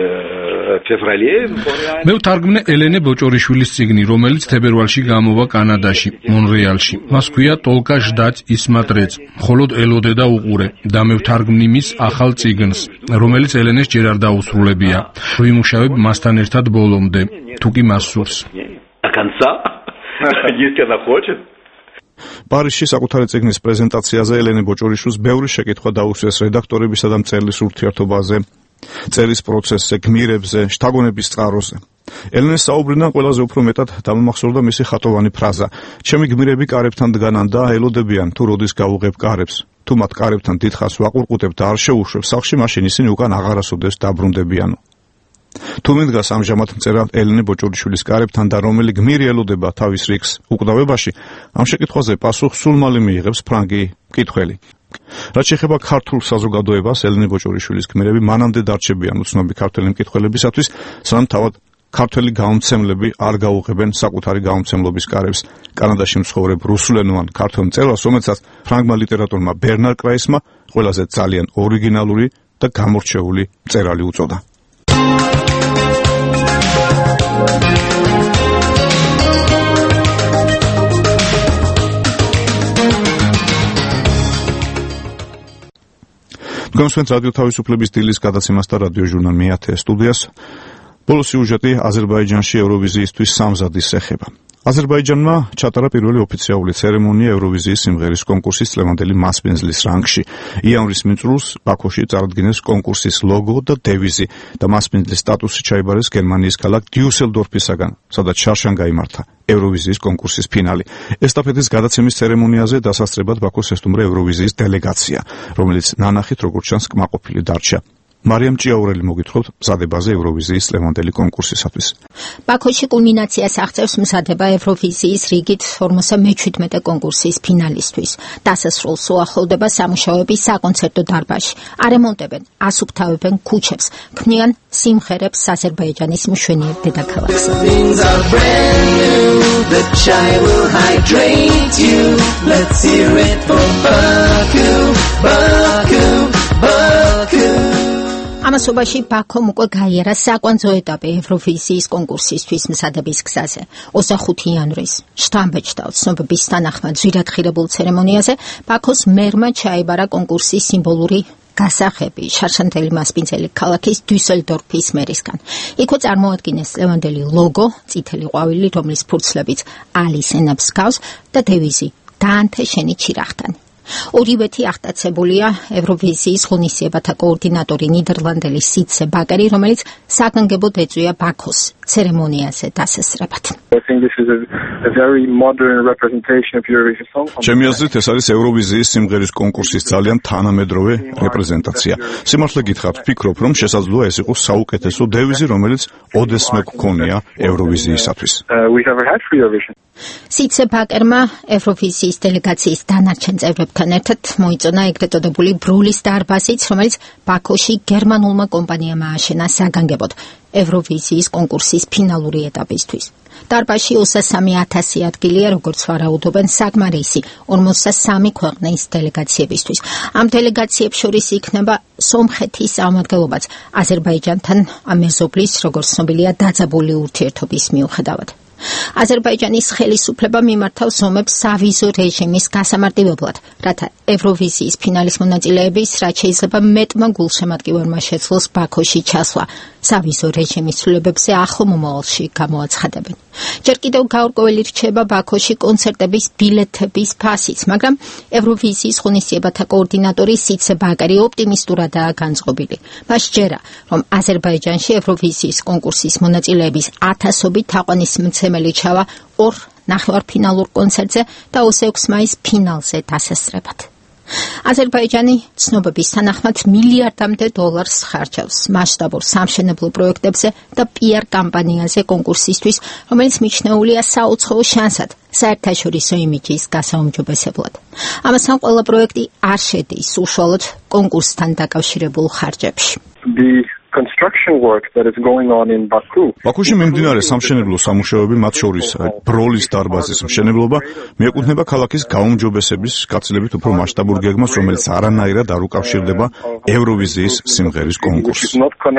э, в феврале. მე ვთარგმნე ელენე ბოჭორიშვილის წიგნი, რომელიც თებერვალში გამოვა კანადაში, მონრეალში. მას ქვია ტოლკა ჟდაც ის მატრეც, მხოლოდ ელოდე და უყურე და მე ვთარგმნი მის ახალ წიგნს, რომელიც ელენეს ჯერ არ დაუსრულებია. ვიმუშავებ მასთან ერთად ბოლომდე, თუ კი მას სურს. До конца, если она хочет. პარიზში საკუთარი წიგნის პრეზენტაციაზე ელენე ბოჭორიშვილს ბევრი შეკითხვა დაუსვეს რედაქტორებისა და მწერლის ურთიერთობაზე, წერის პროცესზე, გმირებზე, შთაგონების წყაროზე. ელენეს საუბრიდან ყველაზე უფრო მეტად დამამახსოვრდა მისი ხატოვანი ფრაზა: ჩემი გმირები კარებთან დგანან და ელოდებიან თუ როდის გავუღებ კარებს. თუ მათ კარებთან დიდხანს ვაყურყუტებ და არ შეუშვებ სახლში, მაშინ ისინი უკან აღარასოდეს დაბრუნდებიანო. თუ მიდგას ამჟამად მწერალ ელენე ბოჭორიშვილის კარებთან და რომელი გმირი ელოდება თავის რიგს უკდავებაში, ამ შეკითხვაზე პასუხს სულ მალე მიიღებს ფრანგი მკითხველი. რაც შეეხება ქართულ საზოგადოებას, ელენე ბოჭორიშვილის გმირები მანამდე დარჩებიან უცნობი ქართველი მკითხველებისათვის, სანამ თავად ქართველი გამომცემლები არ გაუღებენ საკუთარი გამომცემლობის კარებს. კანადაში მცხოვრებ რუსულენოვან ქართველ მწერალს, რომელსაც ფრანგმა ლიტერატორმა ბერნარ კრაისმა ყველაზე ძალიან ორიგინალური და გამორჩეული მწერალი უწოდა. გონსვენთ რადიო თავისუფლების დილის გადაცემას და რადიო ჟურნალ მეათე სტუდიას. ბოლო სიუჟეტი აზერბაიჯანში ევროვიზიისთვის სამზადis ეხება. აზერბაიჯანმა ჩატარა პირველი ოფიციალური ცერემონია ევროვიზიის სიმღერის კონკურსის წლევანდელი მასპინძლის რანგში. იანვრის მიმწრულს ბაქოში წარადგინეს კონკურსის ლოგო და დევიზი და მასპინძლის სტატუსი ჩაიბარეს გერმანიის ქალაქ დიუსელდორფისაგან, სადაც შარშან გაიმართა ევროვიზიის კონკურსის ფინალი. ესტაფეტის გადაცემის ცერემონიაზე დასასწრებად ბაქოს ესტუმრა ევროვიზიის დელეგაცია, რომელიც ნანახით როგორც ჩანს კმაყოფილი დარჩა. მარიამ ჭიაურელი მოგითხრობთ მზადებაზე ევროვიზიის წლევანდელი კონკურსისათვის. ბაქოში კულმინაციას აღწევს მზადება ევროვიზიის რიგით ორმოცდამეჩვიდმეტე კონკურსის ფინალისთვის. დასასრულს უახლოვდება სამუშაოები საკონცერტო დარბაზში. არემონტებენ, ასუფთავებენ ქუჩებს, ქმნიან სიმღერებს აზერბაიჯანის მშვენიერ დედაქალაქზე. ამასობაში ბაქომ უკვე გაიარა საკვანძო ეტაპი ევროვიზიის კონკურსისთვის მზადების გზაზე. ოცდახუთი იანვრის შთამბეჭდავ ცნობების თანახმად ძვირადღირებულ ცერემონიაზე ბაქოს მერმა ჩაიბარა კონკურსის სიმბოლური გასაღები შარშანთელი მასპინძელი ქალაქის დიუსელდორფის მერისგან. იქვე წარმოადგინეს წლევანდელი ლოგო, წითელი ყვავილი, რომლის ფურცლებიც ალის ენებს გავს და დევიზი დაანთე შენი ჩირაღთან. ორივეთი აღტაცებულია ევროვიზიის ღონისძიებათა კოორდინატორი ნიდერლანდელი სიცე ბაკერი, რომელიც საგანგებოდ ეწვია ბაქოს ცერემონიაზე დასასწრებად. ჩემი აზრით ეს არის ევროვიზიის სიმღერის კონკურსის ძალიან თანამედროვე რეპრეზენტაცია. სიმართლე გითხრათ, ვფიქრობ, რომ შესაძლოა ეს იყოს საუკეთესო დევიზი, რომელიც ოდესმე გქონია ევროვიზიისათვის. სიცე ბაკერმა ევროვიზიის დელეგაციის დანარჩენ წევრებთან ერთად მოიწონა ეგრეთ წოდებული ბრულის დარბაზიც, რომელიც ბაქოში გერმანულმა კომპანიამ ააშენა საგანგებოდ ევროვიზიის კონკურსის ფინალური ეტაპისთვის. დარბაზში ოცდასამი ათასი ადგილია, როგორც ვარაუდობენ, საკმარისი ორმოცდასამი ქვეყნის დელეგაციებისთვის. ამ დელეგაციებს შორის იქნება სომხეთის წარმომადგენლობაც აზერბაიჯანთან მეზობლის, როგორც ცნობილია, დაძაბული ურთიერთობის მიუხედავად. აზერბაიჯანის ხელისუფლება მიმართავს ომებს სავიზო რეჟიმის გასამარტივებლად, რათა ევროვიზიის ფინალის მონაწილეების, რაც შეიძლება მეტმა გულშემატკივარმა შეძლოს ბაქოში ჩასვლა. სავიზო რეჟიმის ცვლილებებზე ახლო მომავალში გამოაცხადებენ. ჯერ კიდევ გაურკვეველი რჩება ბაქოში კონცერტების ბილეთების ფასიც, მაგრამ ევროვიზიის ღონისძიებათა კოორდინატორი სიცე ბაკერი ოპტიმისტურადაა განწყობილი. მას ჯერა, რომ აზერბაიჯანში ევროვიზიის კონკურსის მონაწილეების ათასობით თაყვანისმცემელი ჩავა ორ ნახევარფინალურ კონცერტზე და ოცდაექვსი მაისს ფინალზე დასასწრებად. აზერბაიჯანი ცნობების თანახმად მილიარდამდე დოლარს ხარჯავს მასშტაბურ სამშენებლო პროექტებზე და პიარ კამპანიაზე კონკურსისთვის, რომელიც მიჩნეულია საუცხოო შანსად საერთაშორისო იმიჯის გასაუმჯობესებლად. ამასთან ყველა პროექტი არ შედის უშუალოდ კონკურსთან დაკავშირებულ ხარჯებში. construction work that is going on in Baku. ბაქოში მიმდინარე სამშენებლო სამუშაოები, მათ შორის ბროლის დარბაზის მშენებლობა, მიეკუთვნება ქალაქის გაუმჯობესების გაცილებით უფრო მასშტაბურ გეგმას, რომელიც არანაირად არ უკავშირდება ევროვიზიის სიმღერის კონკურსს.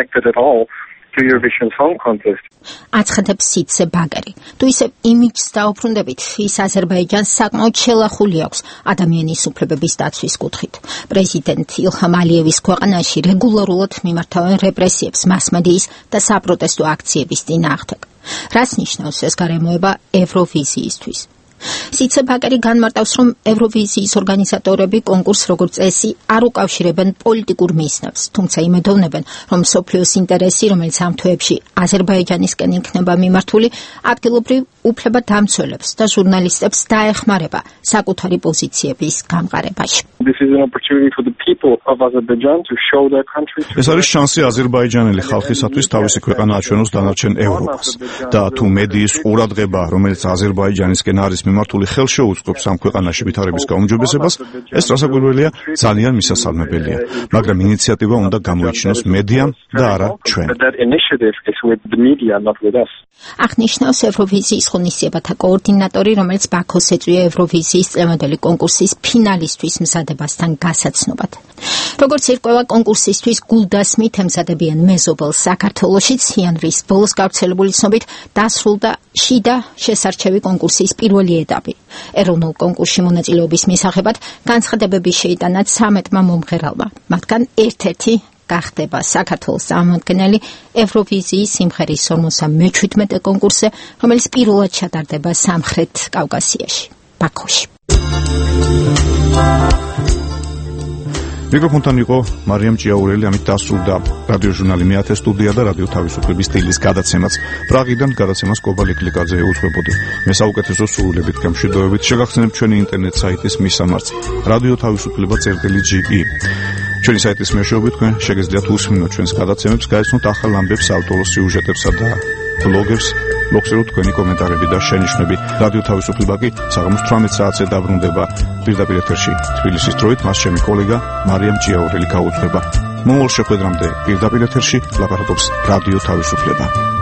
To Eurovision Song Contest. აცხადებს სიცე ბაკერი. თუ ისე იმიჯს დაუბრუნდებით, ის აზერბაიჯანს საკმაოდ შელახული აქვს ადამიანის უფლებების დაცვის კუთხით. პრეზიდენტ ილჰამ ალიევის ქვეყანაში რეგულარულად მიმართავენ რეპრესიებს მასმედიის და საპროტესტო აქციების წინააღმდეგ. რას ნიშნავს ეს გარემოება ევროვიზიისთვის? სიცე ბაკერი განმარტავს, რომ ევროვიზიის ორგანიზატორები კონკურსს როგორც წესი არ უკავშირებენ პოლიტიკურ მიზნებს, თუმცა იმედოვნებენ, რომ მსოფლიოს ინტერესი, რომელიც ამ თვეებში აზერბაიჯანისკენ იქნება მიმართული, ადგილობრივ უფლებადამცველებს და ჟურნალისტებს დაეხმარება საკუთარი პოზიციების გამყარებაში. ეს არის შანსი აზერბაიჯანელი ხალხისათვის თავისი ქვეყანა აჩვენოს დანარჩენ ევროპას და თუ მედიის ყურადღება, რომელიც აზერბაიჯანისკენ არის მიმართული, ხელშეუწყობს ამ ქვეყანაში ვითარების გაუმჯობესებას, ეს რასაკვირველია, ძალიან მისასალმებელია, მაგრამ ინიციატივა უნდა გამოიჩინოს მედიამ და არა ჩვენ. აღნიშნავს ევროვიზიის ღონისძიებათა კოორდინატორი, რომელიც ბაქოს ეწვია ევროვიზიის წლევანდელი კონკურსის ფინალისტვის მზადებასთან გასაცნობად. როგორც ირკვევა, კონკურსისთვის გულდასმით ემზადებიან მეზობელ საქართველოშიც, იანვრის ბოლოს გავრცელებული ცნობით დასრულდა შიდა შესარჩევი კონკურსის პირველი ეტაპი. ეროვნულ კონკურსში მონაწილეობის მისაღებად განცხადებები შეიტანა ცამეტმა მომღერალმა, მათგან ერთ-ერთი გახდება საქართველოს წარმომადგენელი ევროვიზიის სიმღერის ორმოცდა მეჩვიდმეტე კონკურსზე, რომელიც პირველად ჩატარდება სამხრეთ კავკასიაში, ბაქოში. მიკროფონთან იყო მარიამ ჭიაურელი, ამით დასრულდა რადიოჟურნალი მეათე სტუდია და რადიო თავისუფლების სტილის გადაცემაც. პრაღიდან გადაცემას კობალე კლიკაძე ეუწყებოდი. მე საუკეთესო სურვილებით გამშვიდობებით შეგახსენებთ ჩვენი ინტერნეტ საიტის მისამართს რადიო თავისუფლება წერტილი ჯი ი. ჩვენი საიტის მეშვეობით თქვენ შეგიძლიათ უსმინოთ ჩვენს გადაცემებს, გაიცნოთ ახალ ამბებს, ავტორულ სიუჟეტებსა და ბლოგებს, მოგხსენოთ თქვენი კომენტარები და შენიშვნები. რადიო თავისუფლება კი საღამოს თვრამეტ საათზე დაბრუნდება პირდაპირ ეთერში თბილისის დროით, მას ჩემი კოლეგა მარიამ ჭიაურელი გაუძღვება. მომავალ შეხვედრამდე პირდაპირ ეთერში ლაპარაკობს რადიო თავისუფლება.